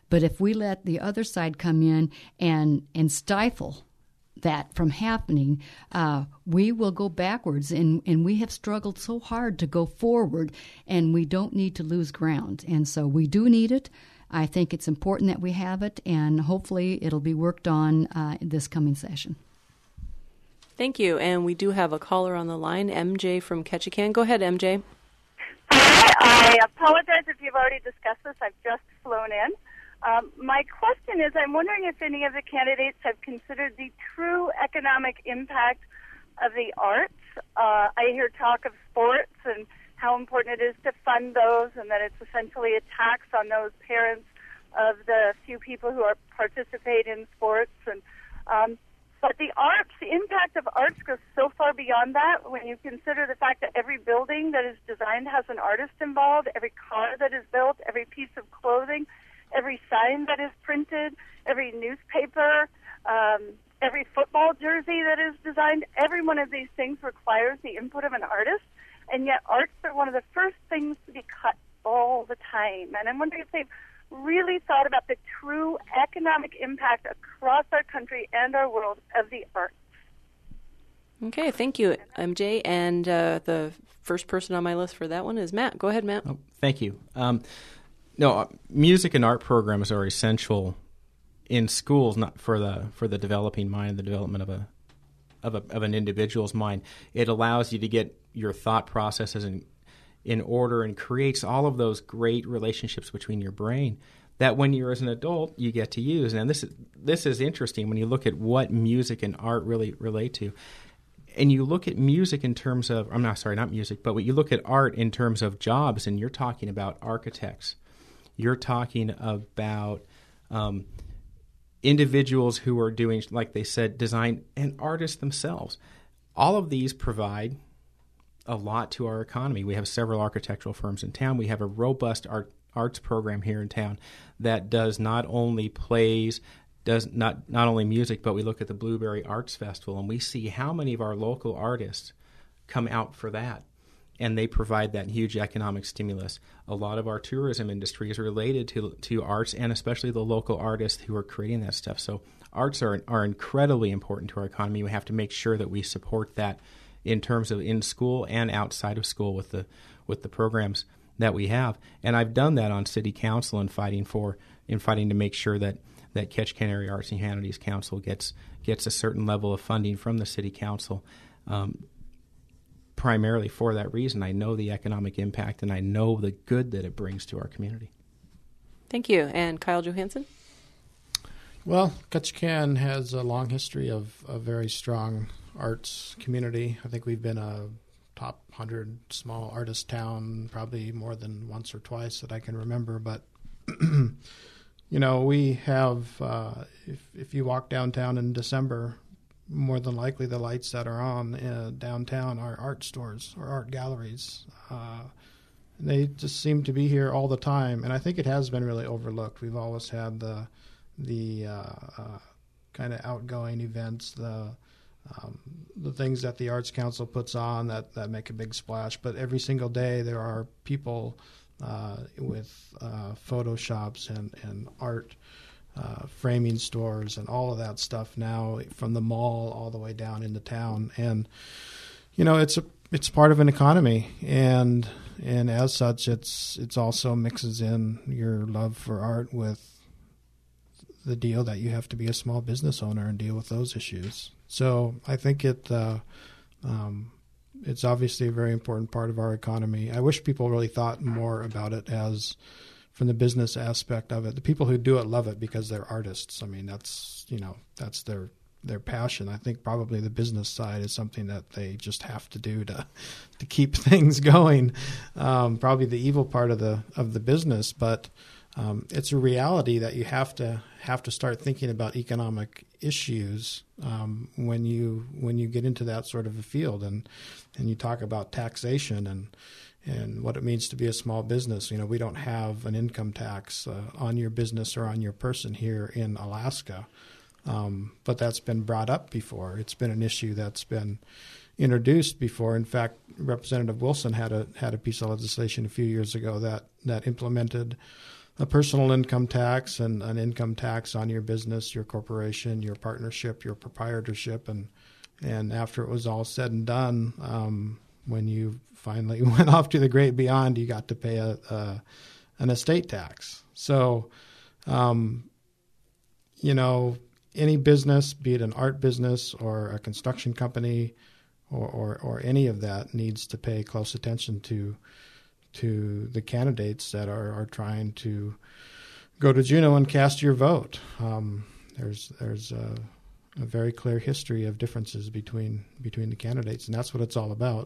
Speaker 4: But if we let the other side come in and, and stifle that from happening, uh, we will go backwards, and, and we have struggled so hard to go forward, and we don't need to lose ground. And so we do need it. I think it's important that we have it, and hopefully it'll be worked on uh, this coming session.
Speaker 1: Thank you. And we do have a caller on the line, M J from Ketchikan. Go ahead, M J.
Speaker 7: Hi, I apologize if you've already discussed this. I've just flown in. Um, my question is, I'm wondering if any of the candidates have considered the true economic impact of the arts. Uh, I hear talk of sports and how important it is to fund those, and that it's essentially a tax on those parents of the few people who are participate in sports. And um, but the arts, the impact of arts goes so far beyond that. When you consider the fact that every building that is designed has an artist involved, every car that is built, every piece of clothing, every sign that is printed, every newspaper, um, every football jersey that is designed, every one of these things requires the input of an artist, and yet arts are one of the first things to be cut all the time. And I'm wondering if they've really thought about the true economic impact across our country and our world of the arts.
Speaker 1: Okay, thank you, M J. And uh, the first person on my list for that one is Matt. Go ahead, Matt.
Speaker 3: Oh, thank you. Um, no, uh, music and art programs are essential in schools, not for the for the developing mind, the development of a of a of an individual's mind. It allows you to get your thought processes in in order and creates all of those great relationships between your brain that when you're as an adult you get to use. And this is this is interesting when you look at what music and art really relate to. And you look at music in terms of, I'm not sorry, not music, but when you look at art in terms of jobs, and you're talking about architects, you're talking about um, individuals who are doing, like they said, design, and artists themselves. All of these provide a lot to our economy. We have several architectural firms in town. We have a robust art, arts program here in town that does not only plays, does not not only music, but we look at the Blueberry Arts Festival, and we see how many of our local artists come out for that, and they provide that huge economic stimulus. A lot of our tourism industry is related to to arts, and especially the local artists who are creating that stuff. So arts are are incredibly important to our economy. We have to make sure that we support that in terms of in school and outside of school with the with the programs that we have. And I've done that on city council in fighting for in fighting to make sure that that Ketchikan Area Arts and Humanities Council gets gets a certain level of funding from the city council, um, primarily for that reason. I know the economic impact, and I know the good that it brings to our community.
Speaker 1: Thank you. And Kyle Johansson?
Speaker 2: Well, Ketchikan has a long history of a very strong arts community. I think we've been a top one hundred small artist town probably more than once or twice that I can remember, but you know, we have, uh, if, if you walk downtown in December, more than likely the lights that are on uh, downtown are art stores or art galleries. Uh, they just seem to be here all the time, and I think it has been really overlooked. We've always had the the uh, uh, kind of outgoing events, the um, the things that the Arts Council puts on that, that make a big splash, but every single day there are people Uh, with uh, photo shops and, and art uh, framing stores and all of that stuff now, from the mall all the way down into town. And, you know, it's a, it's part of an economy, and and as such, it's it's also mixes in your love for art with the deal that you have to be a small business owner and deal with those issues. So I think it uh, um, it's obviously a very important part of our economy. I wish people really thought more about it as from the business aspect of it. The people who do it love it because they're artists. I mean, that's, you know, that's their their passion. I think probably the business side is something that they just have to do to to keep things going. Um, probably the evil part of the of the business, but um, it's a reality that you have to have to start thinking about economic issues um, when you when you get into that sort of a field, and and you talk about taxation and and what it means to be a small business. You know, we don't have an income tax uh, on your business or on your person here in Alaska, um, but that's been brought up before. It's been an issue that's been introduced before. In fact, Representative Wilson had a had a piece of legislation a few years ago that that implemented a personal income tax and an income tax on your business, your corporation, your partnership, your proprietorship, and and after it was all said and done, um, when you finally went off to the great beyond, you got to pay a, a an estate tax. So, um, you know, any business, be it an art business or a construction company, or, or, or any of that, needs to pay close attention to to the candidates that are, are trying to go to Juneau and cast your vote. Um, there's there's a, a very clear history of differences between between the candidates, and that's what it's all about.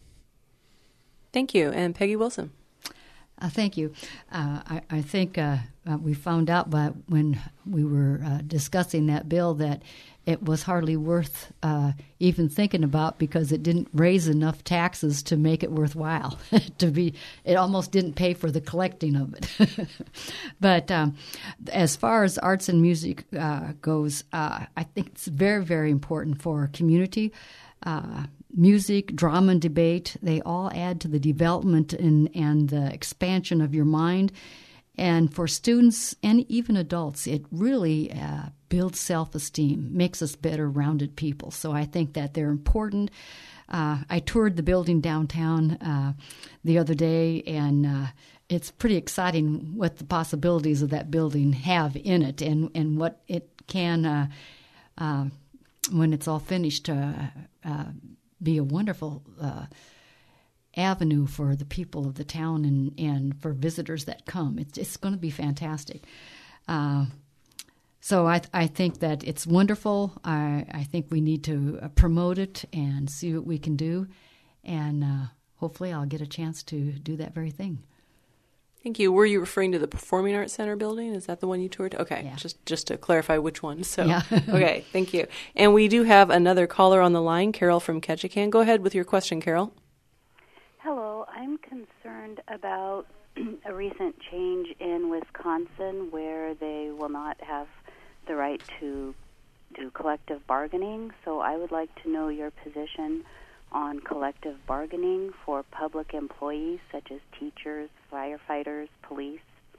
Speaker 1: Thank you. And Peggy Wilson.
Speaker 4: Uh, thank you. Uh, I, I think uh, uh, we found out by when we were uh, discussing that bill that it was hardly worth uh, even thinking about because it didn't raise enough taxes to make it worthwhile. to be, it almost didn't pay for the collecting of it. But um, as far as arts and music uh, goes, uh, I think it's very, very important for our community. Uh, music, drama, and debate, they all add to the development and, and the expansion of your mind. And for students and even adults, it really uh, builds self-esteem, makes us better rounded people. So I think that they're important. Uh, I toured the building downtown uh, the other day, and uh, it's pretty exciting what the possibilities of that building have in it and, and what it can, uh, uh, when it's all finished, uh, uh, be a wonderful uh, avenue for the people of the town and, and for visitors that come. It's, it's going to be fantastic. Uh, so I, I think that it's wonderful. I, I think we need to uh, promote it and see what we can do. And uh, hopefully I'll get a chance to do that very thing.
Speaker 1: Thank you. Were you referring to the Performing Arts Center building? Is that the one you toured? Okay,
Speaker 4: yeah. just
Speaker 1: just to clarify which one. So,
Speaker 4: yeah.
Speaker 1: Okay, thank you. And we do have another caller on the line, Carol from Ketchikan. Go ahead with your question, Carol.
Speaker 8: Hello. I'm concerned about a recent change in Wisconsin where they will not have the right to do collective bargaining. So I would like to know your position on collective bargaining for public employees such as teachers, firefighters, police.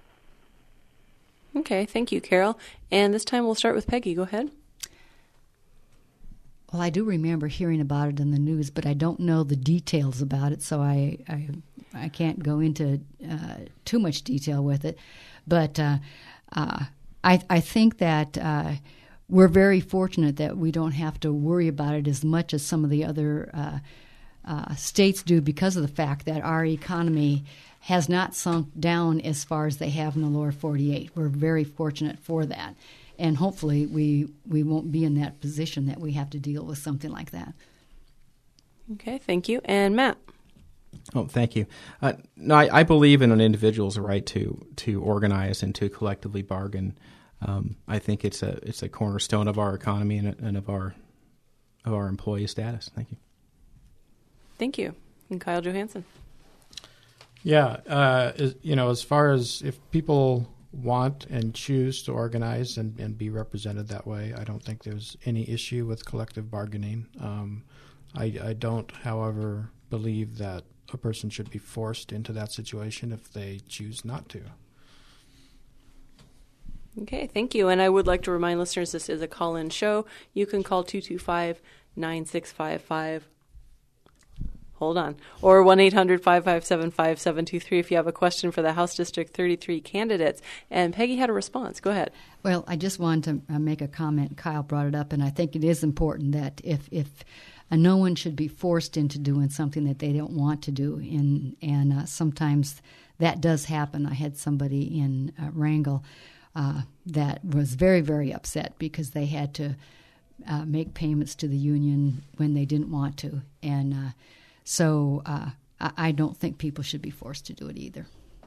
Speaker 1: Okay, thank you, Carol. And this time we'll start with Peggy. Go ahead.
Speaker 4: Well, I do remember hearing about it in the news, but I don't know the details about it, so I I, I can't go into uh, too much detail with it. But uh, uh, I, I think that uh, we're very fortunate that we don't have to worry about it as much as some of the other uh, uh, states do because of the fact that our economy has not sunk down as far as they have in the lower forty-eight. We're very fortunate for that. And hopefully we, we won't be in that position that we have to deal with something like that.
Speaker 1: Okay, thank you. And Matt.
Speaker 3: Oh, thank you. Uh, no, I, I believe in an individual's right to to organize and to collectively bargain. Um, I think it's a it's a cornerstone of our economy and, and of our of our employee status. Thank you.
Speaker 1: Thank you. And Kyle Johansson.
Speaker 2: Yeah, uh, is, you know, as far as if people want and choose to organize and, and be represented that way, I don't think there's any issue with collective bargaining. Um, I, I don't, however, believe that a person should be forced into that situation if they choose not to.
Speaker 1: Okay, thank you. And I would like to remind listeners this is a call-in show. You can call two two five, nine six five five. Hold on. Or one eight hundred, five five seven, five seven two three if you have a question for the House District thirty-three candidates. And Peggy had a response. Go ahead.
Speaker 4: Well, I just wanted to uh, make a comment. Kyle brought it up, and I think it is important that if, if uh, no one should be forced into doing something that they don't want to do, and, and uh, sometimes that does happen. I had somebody in uh, Wrangell uh, that was very, very upset because they had to uh, make payments to the union when they didn't want to, and uh, So uh, I don't think people should be forced to do it either.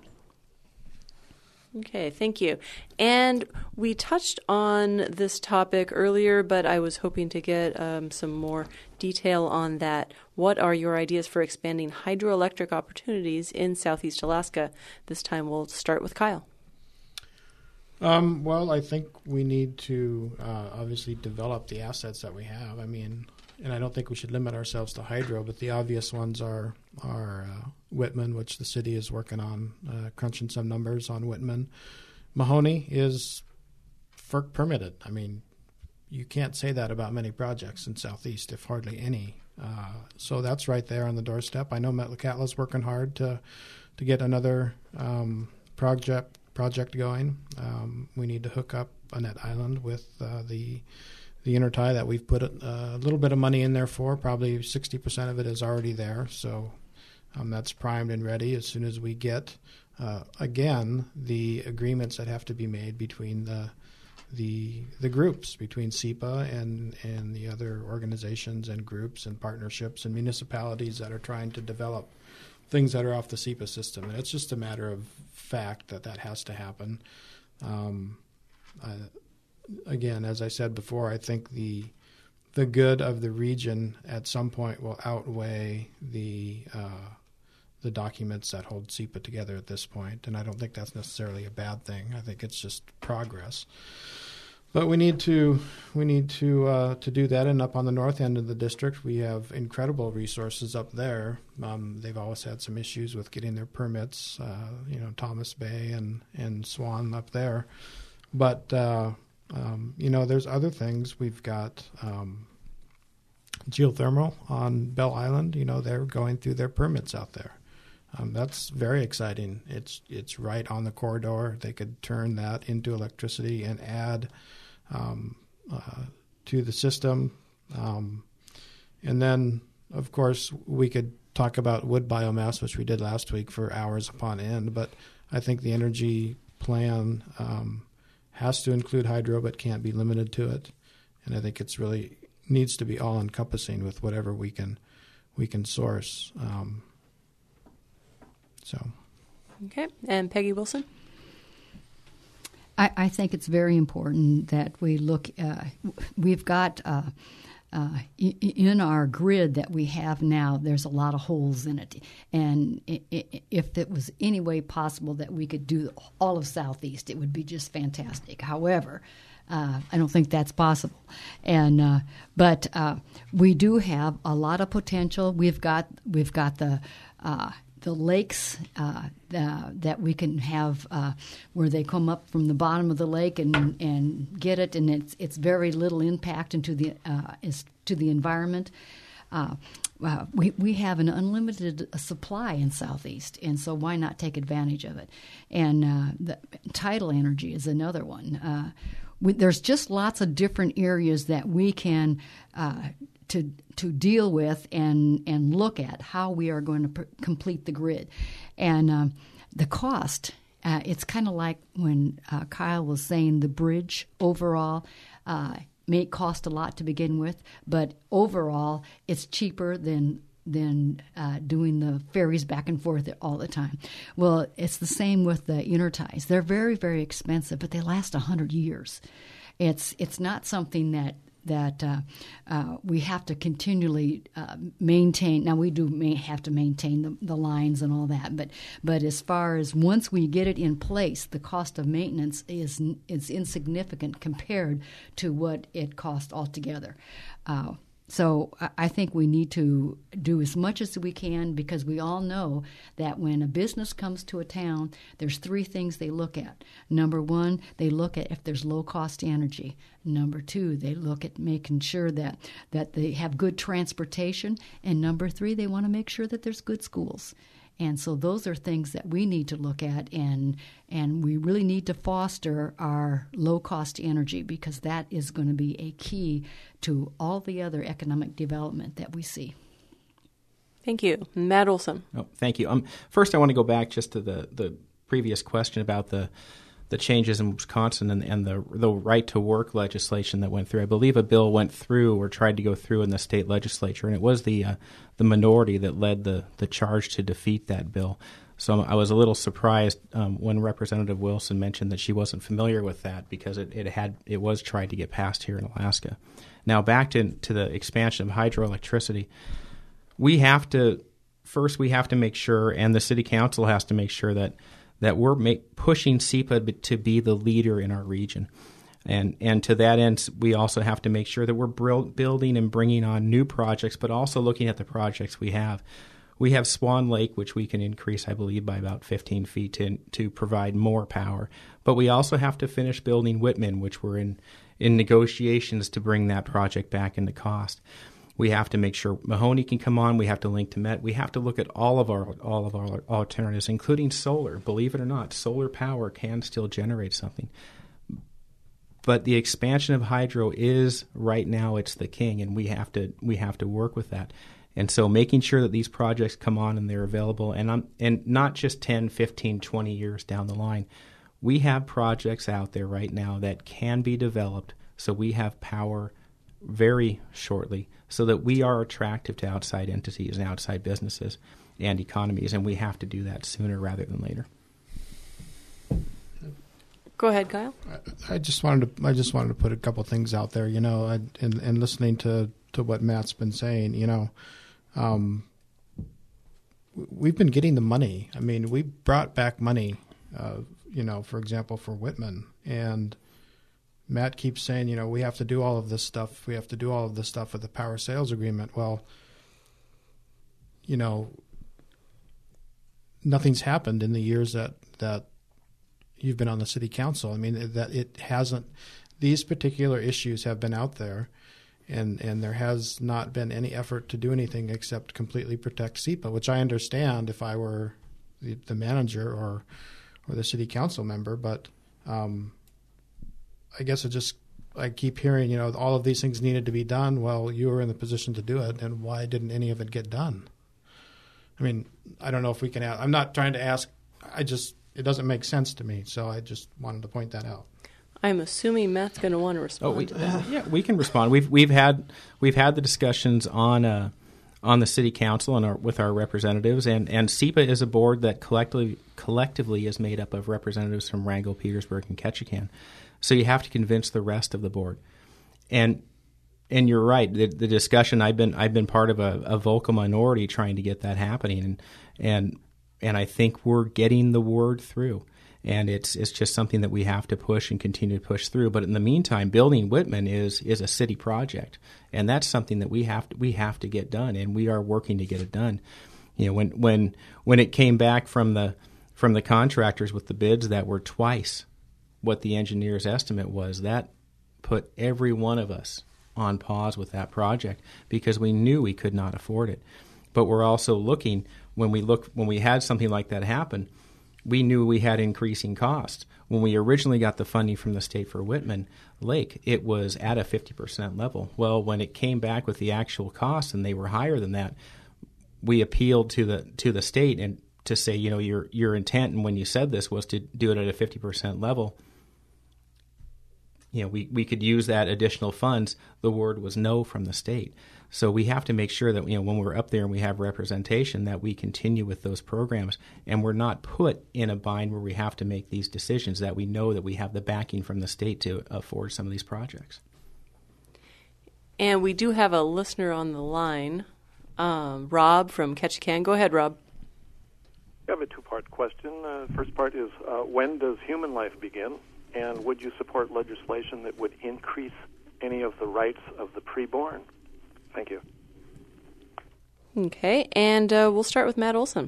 Speaker 1: Okay, thank you. And we touched on this topic earlier, but I was hoping to get um, some more detail on that. What are your ideas for expanding hydroelectric opportunities in Southeast Alaska? This time we'll start with Kyle.
Speaker 2: Um, well, I think we need to uh, obviously develop the assets that we have. I mean, and I don't think we should limit ourselves to hydro, but the obvious ones are our uh, Whitman, which the city is working on, uh, crunching some numbers on Whitman. Mahoney is F E R C permitted. I mean, you can't say that about many projects in Southeast, if hardly any. Uh, so that's right there on the doorstep. I know Metlakatla's working hard to to get another um, project project going. Um, we need to hook up Annette Island with uh, the the intertie that we've put a, a little bit of money in there for. Probably sixty percent of it is already there. So um, that's primed and ready as soon as we get, uh, again, the agreements that have to be made between the the the groups, between S E P A and, and the other organizations and groups and partnerships and municipalities that are trying to develop things that are off the S E P A system. And it's just a matter of fact that that has to happen. Um, uh, again, as I said before, I think the the good of the region at some point will outweigh the uh, the documents that hold S E P A together at this point. And I don't think that's necessarily a bad thing. I think it's just progress. But we need to we need to uh, to do that. And up on the north end of the district, we have incredible resources up there. Um, they've always had some issues with getting their permits. Uh, you know, Thomas Bay and and Swan up there. But uh, um, you know, there's other things. We've got um, geothermal on Bell Island. You know, they're going through their permits out there. Um, that's very exciting. It's it's right on the corridor. They could turn that into electricity and add um, uh, to the system. Um, and then, of course, we could talk about wood biomass, which we did last week for hours upon end. But I think the energy plan um, has to include hydro, but can't be limited to it. And I think it's really needs to be all encompassing with whatever we can we can source. Um, So,
Speaker 1: okay, and Peggy Wilson?
Speaker 4: I, I think it's very important that we look, uh, we've got uh, uh, in our grid that we have now, there's a lot of holes in it. And if it was any way possible that we could do all of Southeast, it would be just fantastic. However, Uh, I don't think that's possible, and uh, but uh, we do have a lot of potential. We've got we've got the uh, the lakes uh, the, that we can have uh, where they come up from the bottom of the lake and and get it, and it's it's very little impact into the uh, is to the environment. Uh, uh, we we have an unlimited supply in Southeast, and so why not take advantage of it? And uh, the tidal energy is another one. Uh, We, there's just lots of different areas that we can uh, to to deal with and and look at how we are going to pr- complete the grid, and um, the cost. Uh, it's kind of like when uh, Kyle was saying the bridge overall uh, may cost a lot to begin with, but overall it's cheaper than. than uh, doing the ferries back and forth all the time. Well, it's the same with the interties. They're very, very expensive, but they last one hundred years. It's it's not something that that uh, uh, we have to continually uh, maintain. Now, we do may have to maintain the, the lines and all that, but but as far as once we get it in place, the cost of maintenance is is insignificant compared to what it costs altogether. Uh, So I think we need to do as much as we can, because we all know that when a business comes to a town, there's three things they look at. Number one, they look at if there's low-cost energy. Number two, they look at making sure that, that they have good transportation. And number three, they want to make sure that there's good schools. And so those are things that we need to look at, and and we really need to foster our low-cost energy, because that is going to be a key to all the other economic development that we see.
Speaker 1: Thank you. Matt Olson.
Speaker 3: Oh, thank you. Um, first, I want to go back just to the, the previous question about the the changes in Wisconsin and, and the the right to work legislation that went through. I believe a bill went through or tried to go through in the state legislature, and it was the uh, the minority that led the, the charge to defeat that bill. So I was a little surprised um, when Representative Wilson mentioned that she wasn't familiar with that, because it, it had it was tried to get passed here in Alaska. Now back to to the expansion of hydroelectricity, we have to first we have to make sure, and the city council has to make sure that. that we're make, pushing S E P A to be the leader in our region. And and to that end, we also have to make sure that we're building and bringing on new projects, but also looking at the projects we have. we have Swan Lake, which we can increase, I believe, by about fifteen feet to to provide more power. But we also have to finish building Whitman, which we're in, in negotiations to bring that project back into cost. We have to make sure Mahoney can come on. We have to link to Met. We have to look at all of our all of our alternatives, including solar. Believe it or not, solar power can still generate something. But the expansion of hydro is right now it's the king, and we have to we have to work with that. And so making sure that these projects come on and they're available, and I'm, and not just ten, fifteen, twenty years down the line. We have projects out there right now that can be developed so we have power very shortly so that we are attractive to outside entities and outside businesses and economies, and we have to do that sooner rather than later.
Speaker 1: Go ahead, Kyle.
Speaker 2: I, I just wanted to I just wanted to put a couple things out there, you know, I, and, and listening to, to what Matt's been saying, you know, um, we've been getting the money. I mean, we brought back money, uh, you know, for example, for Whitman, and Matt keeps saying, you know, we have to do all of this stuff. We have to do all of this stuff with the power sales agreement. Well, you know, nothing's happened in the years that, that you've been on the city council. I mean, that it hasn't, these particular issues have been out there, and, and there has not been any effort to do anything except completely protect SEPA, which I understand if I were the, the manager or, or the city council member. But um, I guess it just, I keep hearing, you know, all of these things needed to be done. Well, you were in the position to do it, and why didn't any of it get done? I mean, I don't know if we can ask. I'm not trying to ask. I just, it doesn't make sense to me. So I just wanted to point that out.
Speaker 1: I'm assuming Matt's going to want to respond
Speaker 3: oh, we,
Speaker 1: to that.
Speaker 3: Yeah, we can respond. We've we've had we've had the discussions on uh, on the city council and our, with our representatives, and, and SEPA is a board that collectively collectively is made up of representatives from Wrangell, Petersburg, and Ketchikan. So you have to convince the rest of the board, and and you're right. The, the discussion I've been I've been part of a, a vocal minority trying to get that happening, and and and I think we're getting the word through. And it's it's just something that we have to push and continue to push through. But in the meantime, building Whitman is is a city project, and that's something that we have to, we have to get done, and we are working to get it done. You know, when when when it came back from the from the contractors with the bids that were twice what the engineer's estimate was, that put every one of us on pause with that project because we knew we could not afford it. But we're also looking when we look when we had something like that happen. We knew we had increasing costs. When we originally got the funding from the state for Whitman Lake, it was at a fifty percent level. Well, when it came back with the actual costs and they were higher than that, we appealed to the to the state and to say, you know, your your intent and when you said this was to do it at a fifty percent level. You know, we, we could use that additional funds. The word was no from the state. So we have to make sure that, you know, when we're up there and we have representation, that we continue with those programs and we're not put in a bind where we have to make these decisions, that we know that we have the backing from the state to afford some of these projects.
Speaker 1: And we do have a listener on the line, um, Rob from Ketchikan. Go ahead, Rob.
Speaker 9: I have a two-part question. Uh, first part is, uh, when does human life begin? And would you support legislation that would increase any of the rights of the preborn? Thank you.
Speaker 1: Okay, and uh, we'll start with Matt Olson.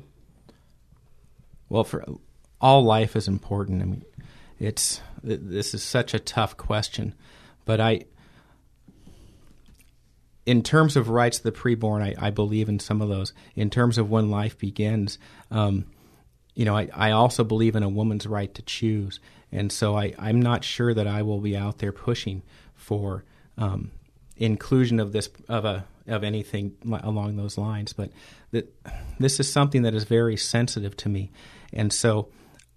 Speaker 3: Well, for all life is important. I mean, it's this is such a tough question, but I, in terms of rights of the preborn, I, I believe in some of those. In terms of when life begins, um, you know, I, I also believe in a woman's right to choose, and so I, I'm not sure that I will be out there pushing for um, inclusion of this of a of anything along those lines. But that this is something that is very sensitive to me, and so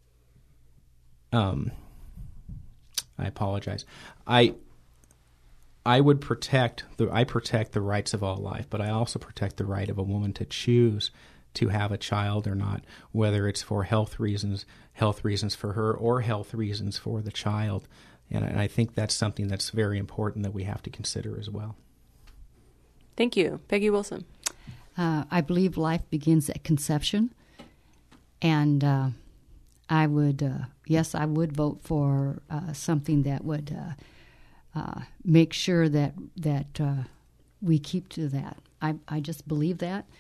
Speaker 3: um, I apologize. I I would protect the I protect the rights of all life, but I also protect the right of a woman to choose to have a child or not, whether it's for health reasons, health reasons for her, or health reasons for the child. And I think that's something that's very important that we have to consider as well.
Speaker 1: Thank you. Peggy Wilson.
Speaker 4: Uh, I believe life begins at conception. And uh, I would, uh, yes, I would vote for uh, something that would uh, uh, make sure that that uh, we keep to that. I, I just believe that.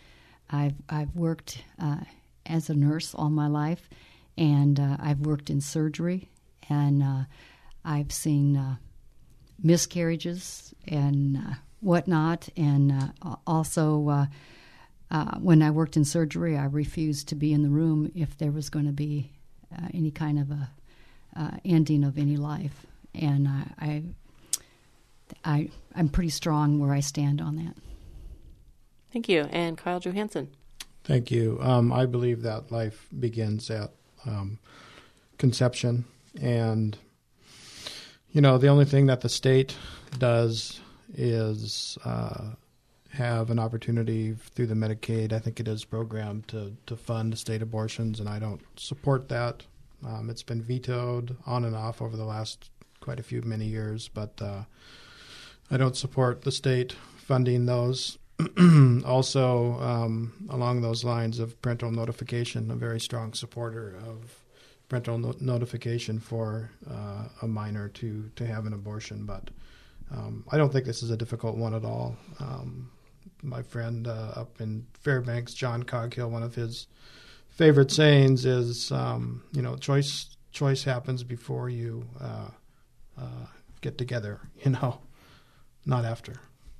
Speaker 4: I've I've worked uh, as a nurse all my life, and uh, I've worked in surgery, and uh, I've seen uh, miscarriages and uh, whatnot, and uh, also uh, uh, when I worked in surgery, I refused to be in the room if there was going to be uh, any kind of a uh, ending of any life, and I, I, I I'm pretty strong where I stand on that.
Speaker 1: Thank you. And Kyle Johansson.
Speaker 2: Thank you. Um, I believe that life begins at um, conception. And, you know, the only thing that the state does is uh, have an opportunity through the Medicaid, I think it is, program to, to fund state abortions, and I don't support that. Um, it's been vetoed on and off over the last quite a few, many years, but uh, I don't support the state funding those. Also, um, along those lines of parental notification, a very strong supporter of parental no- notification for uh, a minor to, to have an abortion. But um, I don't think this is a difficult one at all. Um, my friend uh, up in Fairbanks, John Coghill, one of his favorite sayings is, um, you know, choice choice happens before you uh, uh, get together, you know, not after.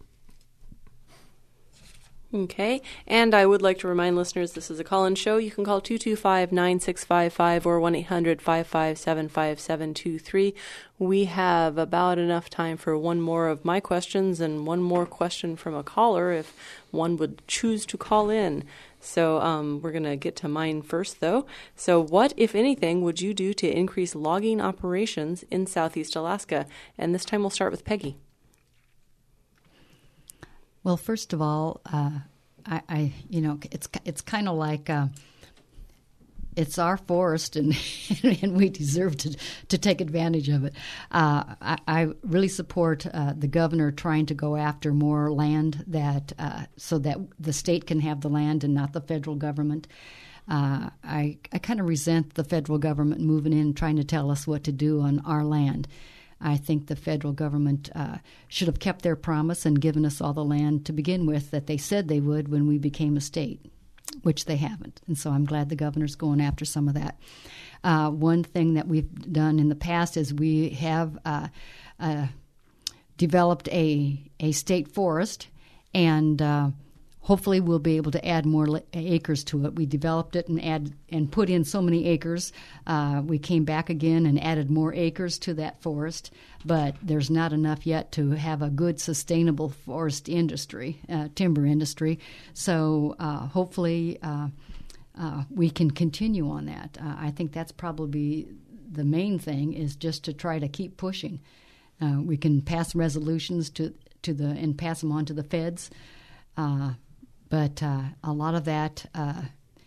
Speaker 1: Okay, and I would like to remind listeners this is a call-in show. You can call two two five, nine six five five or one eight hundred, five five seven, five seven two three. We have about enough time for one more of my questions and one more question from a caller if one would choose to call in. So um, we're going to get to mine first, though. So what, if anything, would you do to increase logging operations in Southeast Alaska? And this time we'll start with Peggy.
Speaker 4: Well, first of all, uh, I, I, you know, it's it's kind of like uh, it's our forest, and and we deserve to to take advantage of it. Uh, I, I really support uh, the governor trying to go after more land that uh, so that the state can have the land and not the federal government. Uh, I I kind of resent the federal government moving in and trying to tell us what to do on our land. I think the federal government uh, should have kept their promise and given us all the land to begin with that they said they would when we became a state, which they haven't. And so I'm glad the governor's going after some of that. Uh, one thing that we've done in the past is we have uh, uh, developed a, a state forest, and uh, hopefully we'll be able to add more la- acres to it. We developed it and add and put in so many acres. Uh, we came back again and added more acres to that forest, but there's not enough yet to have a good sustainable forest industry, uh, timber industry. So uh, hopefully uh, uh, we can continue on that. Uh, I think that's probably the main thing, is just to try to keep pushing. Uh, we can pass resolutions to to the and pass them on to the feds. Uh, But uh, a lot of that uh,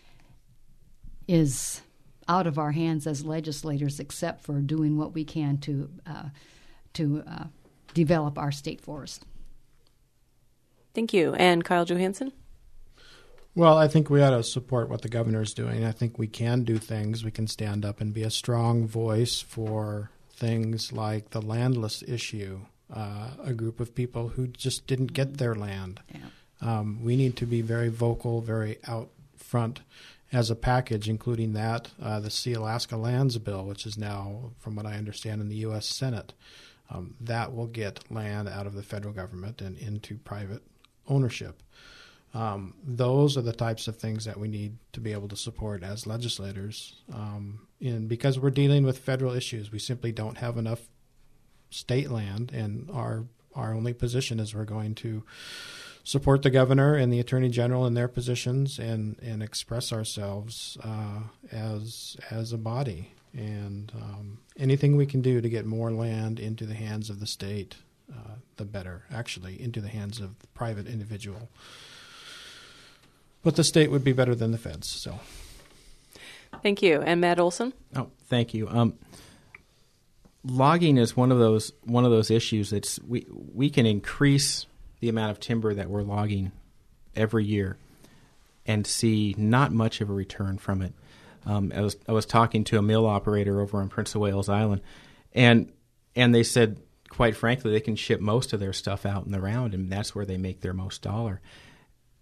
Speaker 4: is out of our hands as legislators, except for doing what we can to uh, to uh, develop our state forest.
Speaker 1: Thank you. And Kyle Johansson?
Speaker 2: Well, I think we ought to support what the governor's doing. I think we can do things. We can stand up and be a strong voice for things like the landless issue, uh, a group of people who just didn't get their land.
Speaker 4: Yeah.
Speaker 2: Um, we need to be very vocal, very out front as a package, including that, uh, the See Alaska Lands Bill, which is now, from what I understand, in the U S Senate. Um, that will get land out of the federal government and into private ownership. Um, those are the types of things that we need to be able to support as legislators. Um, in, because we're dealing with federal issues, we simply don't have enough state land, and our our only position is we're going to support the governor and the attorney general in their positions, and, and express ourselves uh, as as a body. And um, anything we can do to get more land into the hands of the state, uh, the better. Actually, into the hands of the private individual. But the state would be better than the feds. So,
Speaker 1: thank you. And Matt Olson?
Speaker 3: Oh, thank you. Um, logging is one of those one of those issues that's we we can increase the amount of timber that we're logging every year and see not much of a return from it. Um, I was I was talking to a mill operator over on Prince of Wales Island, and and they said, quite frankly, they can ship most of their stuff out in the round, and that's where they make their most dollar.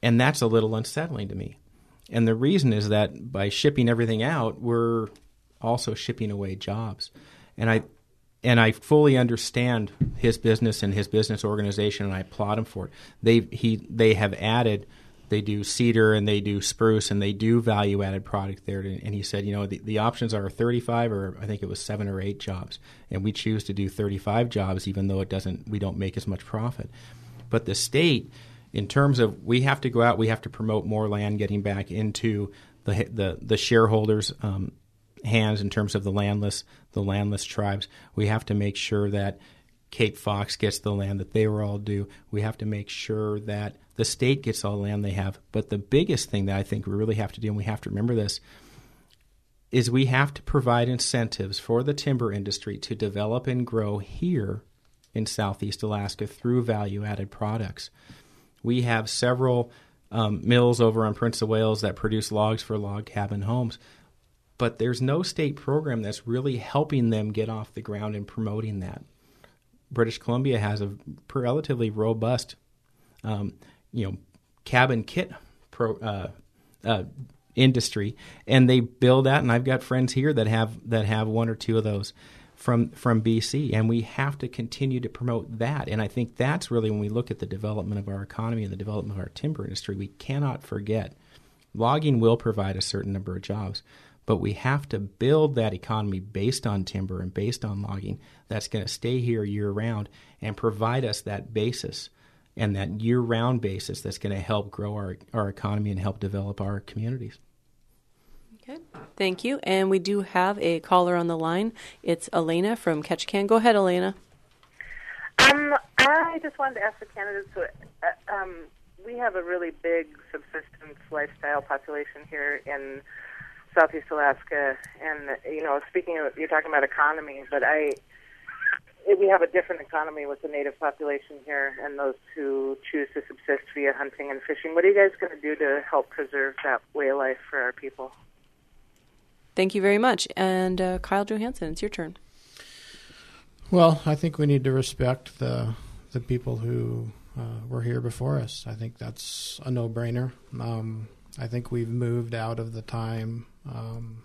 Speaker 3: and that's a little unsettling to me. And the reason is that by shipping everything out, we're also shipping away jobs. And I and I fully understand his business and his business organization, and I applaud him for it. They he they have added, they do cedar and they do spruce and they do value added product there. And he said, you know, the, the options are thirty-five or I think it was seven or eight jobs, and we choose to do thirty-five jobs, even though it doesn't we don't make as much profit. But the state, in terms of we have to go out, we have to promote more land getting back into the the, the shareholders' um, hands in terms of the landless the landless tribes. We have to make sure that Cape Fox gets the land that they were all due. We have to make sure that the state gets all the land they have. But the biggest thing that I think we really have to do, and we have to remember this, is we have to provide incentives for the timber industry to develop and grow here in Southeast Alaska through value-added products. We have several um, mills over on Prince of Wales that produce logs for log cabin homes, but there's no state program that's really helping them get off the ground and promoting that. British Columbia has a relatively robust, um, you know, cabin kit pro, uh, uh, industry, and they build that. And I've got friends here that have that have one or two of those from from B C, and we have to continue to promote that. And I think that's really when we look at the development of our economy and the development of our timber industry, we cannot forget logging will provide a certain number of jobs. But we have to build that economy based on timber and based on logging that's going to stay here year-round and provide us that basis and that year-round basis that's going to help grow our, our economy and help develop our communities.
Speaker 1: Okay, thank you. And we do have a caller on the line. It's Elena from Ketchikan. Go ahead, Elena.
Speaker 10: Um, I just wanted to ask the candidates, uh, um, we have a really big subsistence lifestyle population here in Southeast Alaska, and you know, speaking of, you're talking about economy, but I, we have a different economy with the native population here, and those who choose to subsist via hunting and fishing. What are you guys going to do to help preserve that way of life for our people?
Speaker 1: Thank you very much. And uh, Kyle Johansson, it's your turn.
Speaker 2: Well, I think we need to respect the the people who uh, were here before us. I think that's a no-brainer. Um, I think we've moved out of the time, um,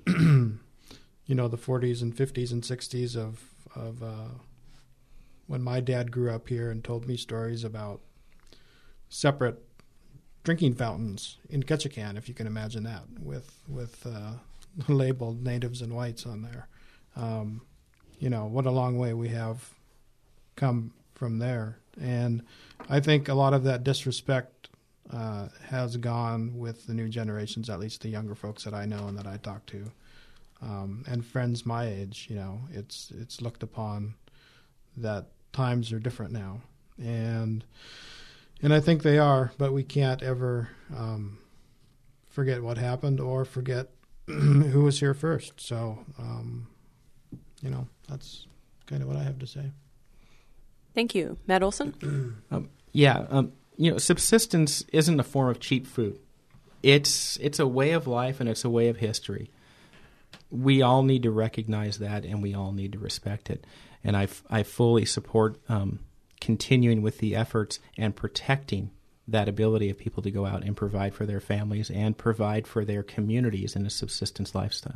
Speaker 2: you know, the forties and fifties and sixties of, of uh, when my dad grew up here and told me stories about separate drinking fountains in Ketchikan, if you can imagine that, with with uh, labeled natives and whites on there. Um, you know, what a long way we have come from there. And I think a lot of that disrespect Uh, has gone with the new generations, at least the younger folks that I know and that I talk to, um, and friends my age. You know, it's it's looked upon that times are different now, and and I think they are, but we can't ever um, forget what happened or forget who was here first. So, um, you know, that's kind of what I have to say.
Speaker 1: Thank you, Matt Olson.
Speaker 3: um, yeah. Um, You know, subsistence isn't a form of cheap food. It's it's a way of life and it's a way of history. We all need to recognize that and we all need to respect it. And I, I fully support um, continuing with the efforts and protecting that ability of people to go out and provide for their families and provide for their communities in a subsistence lifestyle.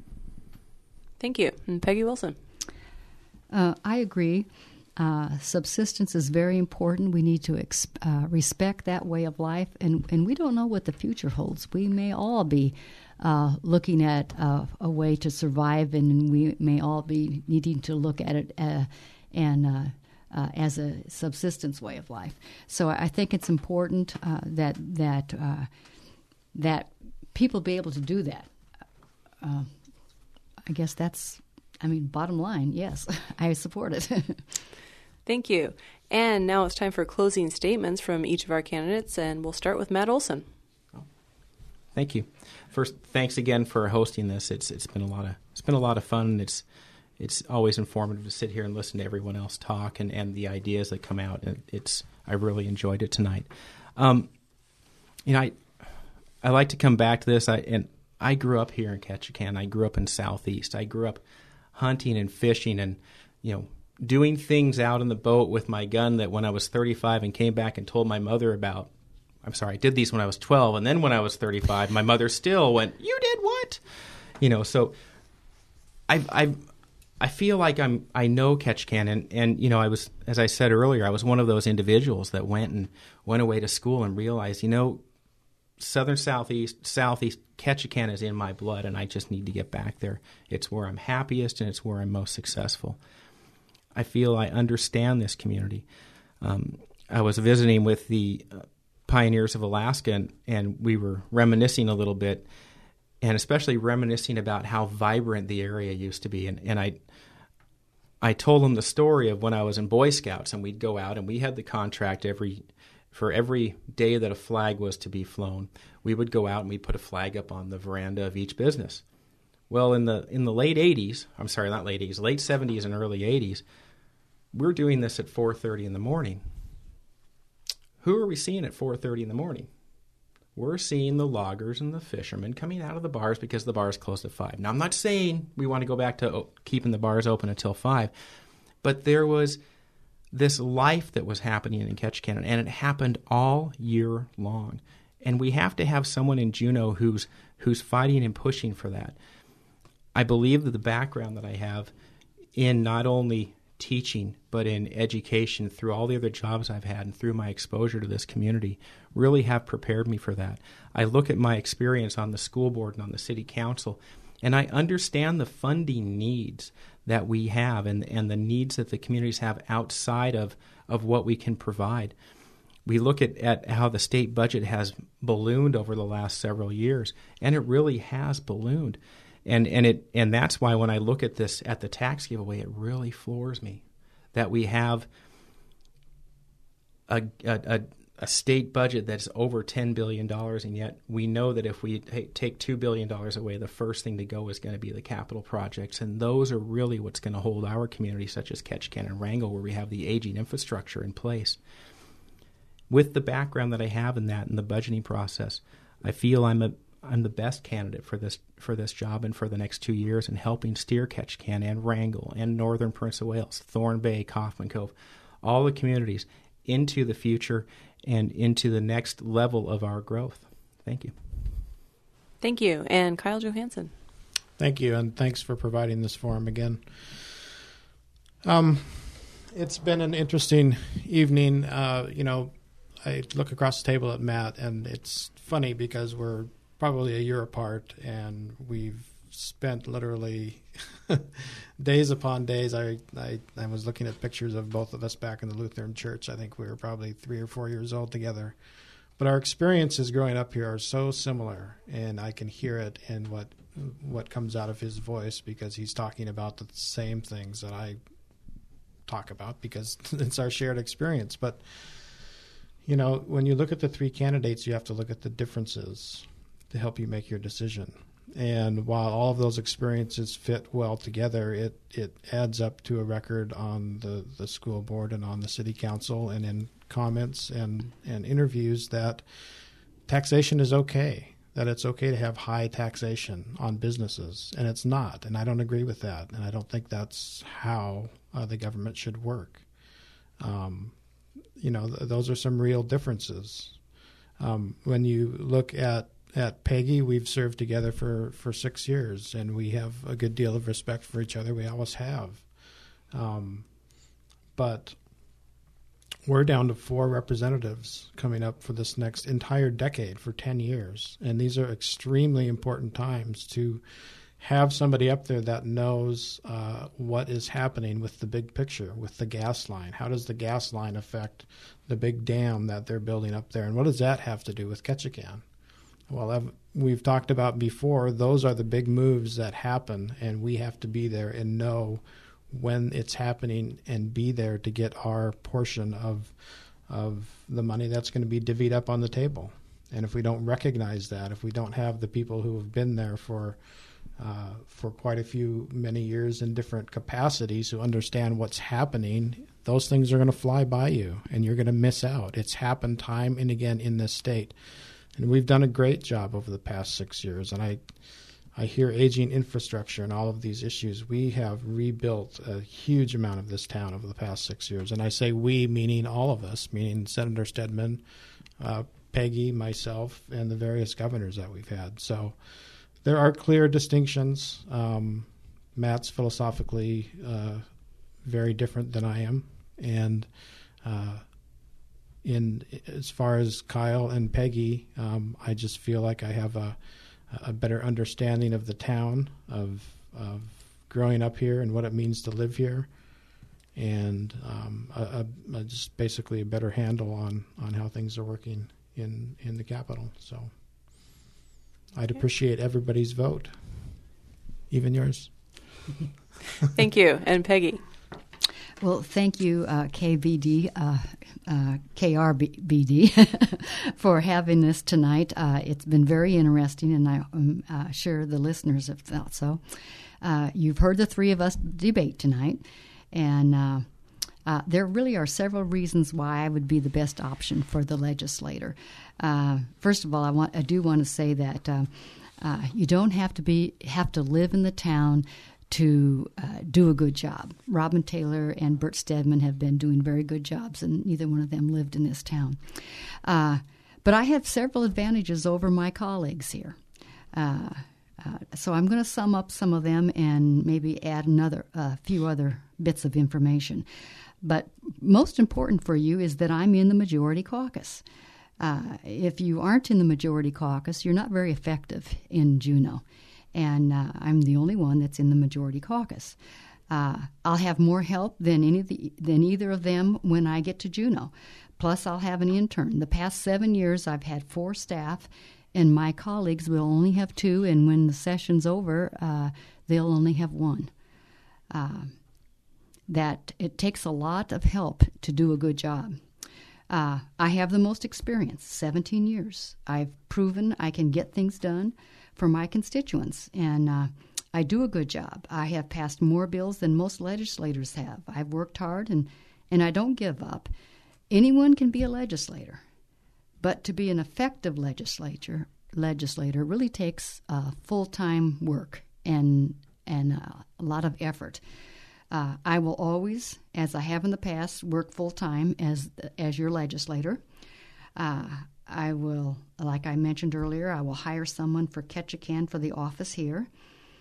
Speaker 1: Thank you. And Peggy Wilson.
Speaker 4: Uh, I agree. Uh, subsistence is very important. We need to ex- uh, respect that way of life, and, and we don't know what the future holds. We may all be uh, looking at uh, a way to survive, and we may all be needing to look at it uh, and uh, uh, as a subsistence way of life. So I think it's important uh, that that uh, that people be able to do that. Uh, I guess that's, I mean, bottom line, yes, I support it.
Speaker 1: Thank you. And now it's time for closing statements from each of our candidates, and we'll start with Matt Olson.
Speaker 3: Thank you. First, thanks again for hosting this. It's it's been a lot of it's been a lot of fun. It's it's always informative to sit here and listen to everyone else talk and, and the ideas that come out. And it's I really enjoyed it tonight. Um, you know, I I like to come back to this. I and I grew up here in Ketchikan. I grew up in Southeast. I grew up hunting and fishing and, you know, doing things out in the boat with my gun that when I was thirty-five and came back and told my mother about, I'm sorry, I did these when I was twelve, and then when I was thirty-five, my mother still went, "You did what?" You know, so I I I feel like I'm I know Ketchikan, and and you know, I was, as I said earlier, I was one of those individuals that went and went away to school and realized, you know, Southern Southeast Southeast Ketchikan is in my blood, and I just need to get back there. It's where I'm happiest, and it's where I'm most successful. I feel I understand this community. Um, I was visiting with the uh, Pioneers of Alaska, and, and we were reminiscing a little bit, and especially reminiscing about how vibrant the area used to be. And, and I I told them the story of when I was in Boy Scouts, and we'd go out, and we had the contract every for every day that a flag was to be flown. We would go out and we'd put a flag up on the veranda of each business. Well, in the in the late eighties, I'm sorry, not late eighties, late seventies and early eighties, we're doing this at four thirty in the morning. Who are we seeing at four thirty in the morning? We're seeing the loggers and the fishermen coming out of the bars because the bars closed at five. Now, I'm not saying we want to go back to keeping the bars open until five, but there was this life that was happening in Ketchikan, and it happened all year long. And we have to have someone in Juneau who's who's fighting and pushing for that. I believe that the background that I have in not only teaching, but in education through all the other jobs I've had and through my exposure to this community really have prepared me for that. I look at my experience on the school board and on the city council, and I understand the funding needs that we have and, and the needs that the communities have outside of, of what we can provide. We look at, at how the state budget has ballooned over the last several years, and it really has ballooned. And and it and that's why when I look at this at the tax giveaway, it really floors me that we have a a, a state budget that's over ten billion dollars, and yet we know that if we take two billion dollars away, the first thing to go is going to be the capital projects, and those are really what's going to hold our community, such as Ketchikan and Wrangell, where we have the aging infrastructure in place. With the background that I have in that and the budgeting process, I feel I'm a I'm the best candidate for this for this job and for the next two years in helping steer Ketchikan and Wrangell and Northern Prince of Wales, Thorn Bay, Kaufman Cove, all the communities into the future and into the next level of our growth. Thank you.
Speaker 1: Thank you. And Kyle Johansson.
Speaker 2: Thank you, and thanks for providing this forum again. Um, it's been an interesting evening. Uh, you know, I look across the table at Matt, and it's funny because we're probably a year apart, and we've spent literally days upon days. I, I I was looking at pictures of both of us back in the Lutheran Church. I think we were probably three or four years old together. But our experiences growing up here are so similar, and I can hear it in what what comes out of his voice because he's talking about the same things that I talk about because it's our shared experience. But, you know, when you look at the three candidates, you have to look at the differences to help you make your decision. And while all of those experiences fit well together, it, it adds up to a record on the, the school board and on the city council and in comments and, and interviews that taxation is okay, that it's okay to have high taxation on businesses. And it's not. And I don't agree with that. And I don't think that's how uh, the government should work. Um, you know, th- those are some real differences. Um, when you look at At Peggy, we've served together for, for six years, and we have a good deal of respect for each other. We always have. Um, but we're down to four representatives coming up for this next entire decade for ten years. And these are extremely important times to have somebody up there that knows uh, what is happening with the big picture, with the gas line. How does the gas line affect the big dam that they're building up there? And what does that have to do with Ketchikan? Well, I've, we've talked about before, those are the big moves that happen, and we have to be there and know when it's happening and be there to get our portion of of the money that's going to be divvied up on the table. And if we don't recognize that, if we don't have the people who have been there for uh, for quite a few, many years in different capacities who understand what's happening, those things are going to fly by you, and you're going to miss out. It's happened time and again in this state. And we've done a great job over the past six years. And I I hear aging infrastructure and all of these issues. We have rebuilt a huge amount of this town over the past six years. And I say we, meaning all of us, meaning Senator Stedman, uh, Peggy, myself, and the various governors that we've had. So there are clear distinctions. Um, Matt's philosophically uh, very different than I am, and uh, in as far as Kyle and Peggy, um, I just feel like I have a, a better understanding of the town, of, of growing up here and what it means to live here, and um, a, a, a just basically a better handle on, on how things are working in, in the Capitol. So I'd appreciate everybody's vote, even yours.
Speaker 1: Thank you. And Peggy?
Speaker 4: Well, thank you, uh, K V D, uh, uh, K R B D, for having this tonight. Uh, it's been very interesting, and I'm uh, sure the listeners have felt so. Uh, you've heard the three of us debate tonight, and uh, uh, there really are several reasons why I would be the best option for the legislator. Uh, first of all, I want I do want to say that uh, uh, you don't have to be have to live in the town to uh, do a good job. Robin Taylor and Bert Stedman have been doing very good jobs, and neither one of them lived in this town. Uh, but I have several advantages over my colleagues here. Uh, uh, so I'm going to sum up some of them and maybe add another a uh, few other bits of information. But most important for you is that I'm in the majority caucus. Uh, if you aren't in the majority caucus, you're not very effective in Juneau. And uh, I'm the only one that's in the majority caucus. Uh, I'll have more help than any of the, than either of them when I get to Juneau. Plus, I'll have an intern. The past seven years, I've had four staff, and my colleagues will only have two. And when the session's over, uh, they'll only have one. Uh, that it takes a lot of help to do a good job. Uh, I have the most experience, seventeen years. I've proven I can get things done for my constituents, and uh, I do a good job. I have passed more bills than most legislators have. I've worked hard, and, and I don't give up. Anyone can be a legislator, but to be an effective legislature legislator really takes uh, full-time work and and uh, a lot of effort. Uh, I will always, as I have in the past, work full-time as as your legislator. Uh, I will, like I mentioned earlier, I will hire someone for Ketchikan for the office here.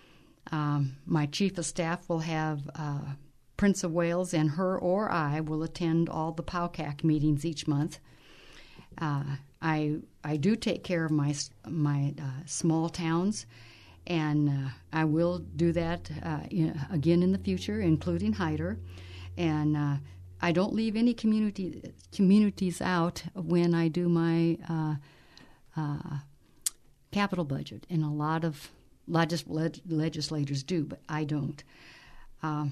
Speaker 4: Um, my chief of staff will have uh, Prince of Wales, and her or I will attend all the P O W C A C meetings each month. Uh, I I do take care of my my uh, small towns, and uh, I will do that uh, in, again in the future, including Hyder. And uh, I don't leave any community communities out when I do my uh, uh, capital budget, and a lot of legis- leg- legislators do, but I don't. Um,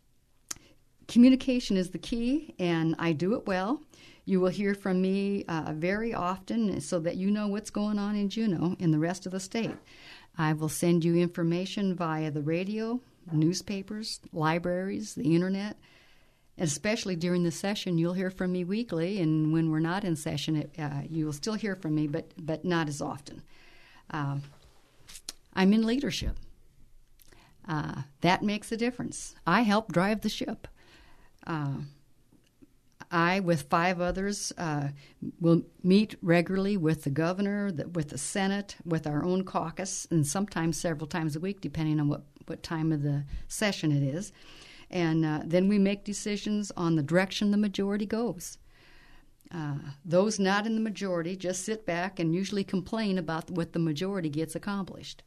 Speaker 4: communication is the key, and I do it well. You will hear from me uh, very often so that you know what's going on in Juneau and the rest of the state. I will send you information via the radio, newspapers, libraries, the internet. Especially during the session, you'll hear from me weekly, and when we're not in session, it, uh, you will still hear from me, but but not as often. Uh, I'm in leadership. Uh, that makes a difference. I help drive the ship. Uh, I, with five others, uh, will meet regularly with the governor, the, with the Senate, with our own caucus, and sometimes several times a week, depending on what, what time of the session it is. And uh, then we make decisions on the direction the majority goes. Uh, those not in the majority just sit back and usually complain about what the majority gets accomplished.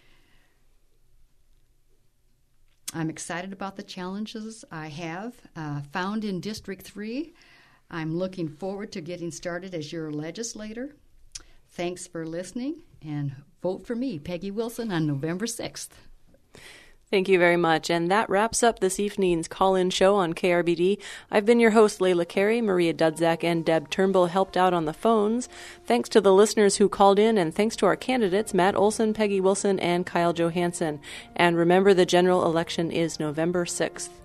Speaker 4: I'm excited about the challenges I have uh, found in District three. I'm looking forward to getting started as your legislator. Thanks for listening, and vote for me, Peggy Wilson, on November sixth.
Speaker 1: Thank you very much. And that wraps up this evening's call-in show on K R B D. I've been your host, Layla Carey. Maria Dudzak and Deb Turnbull helped out on the phones. Thanks to the listeners who called in, and thanks to our candidates, Matt Olson, Peggy Wilson, and Kyle Johansson. And remember, the general election is November sixth.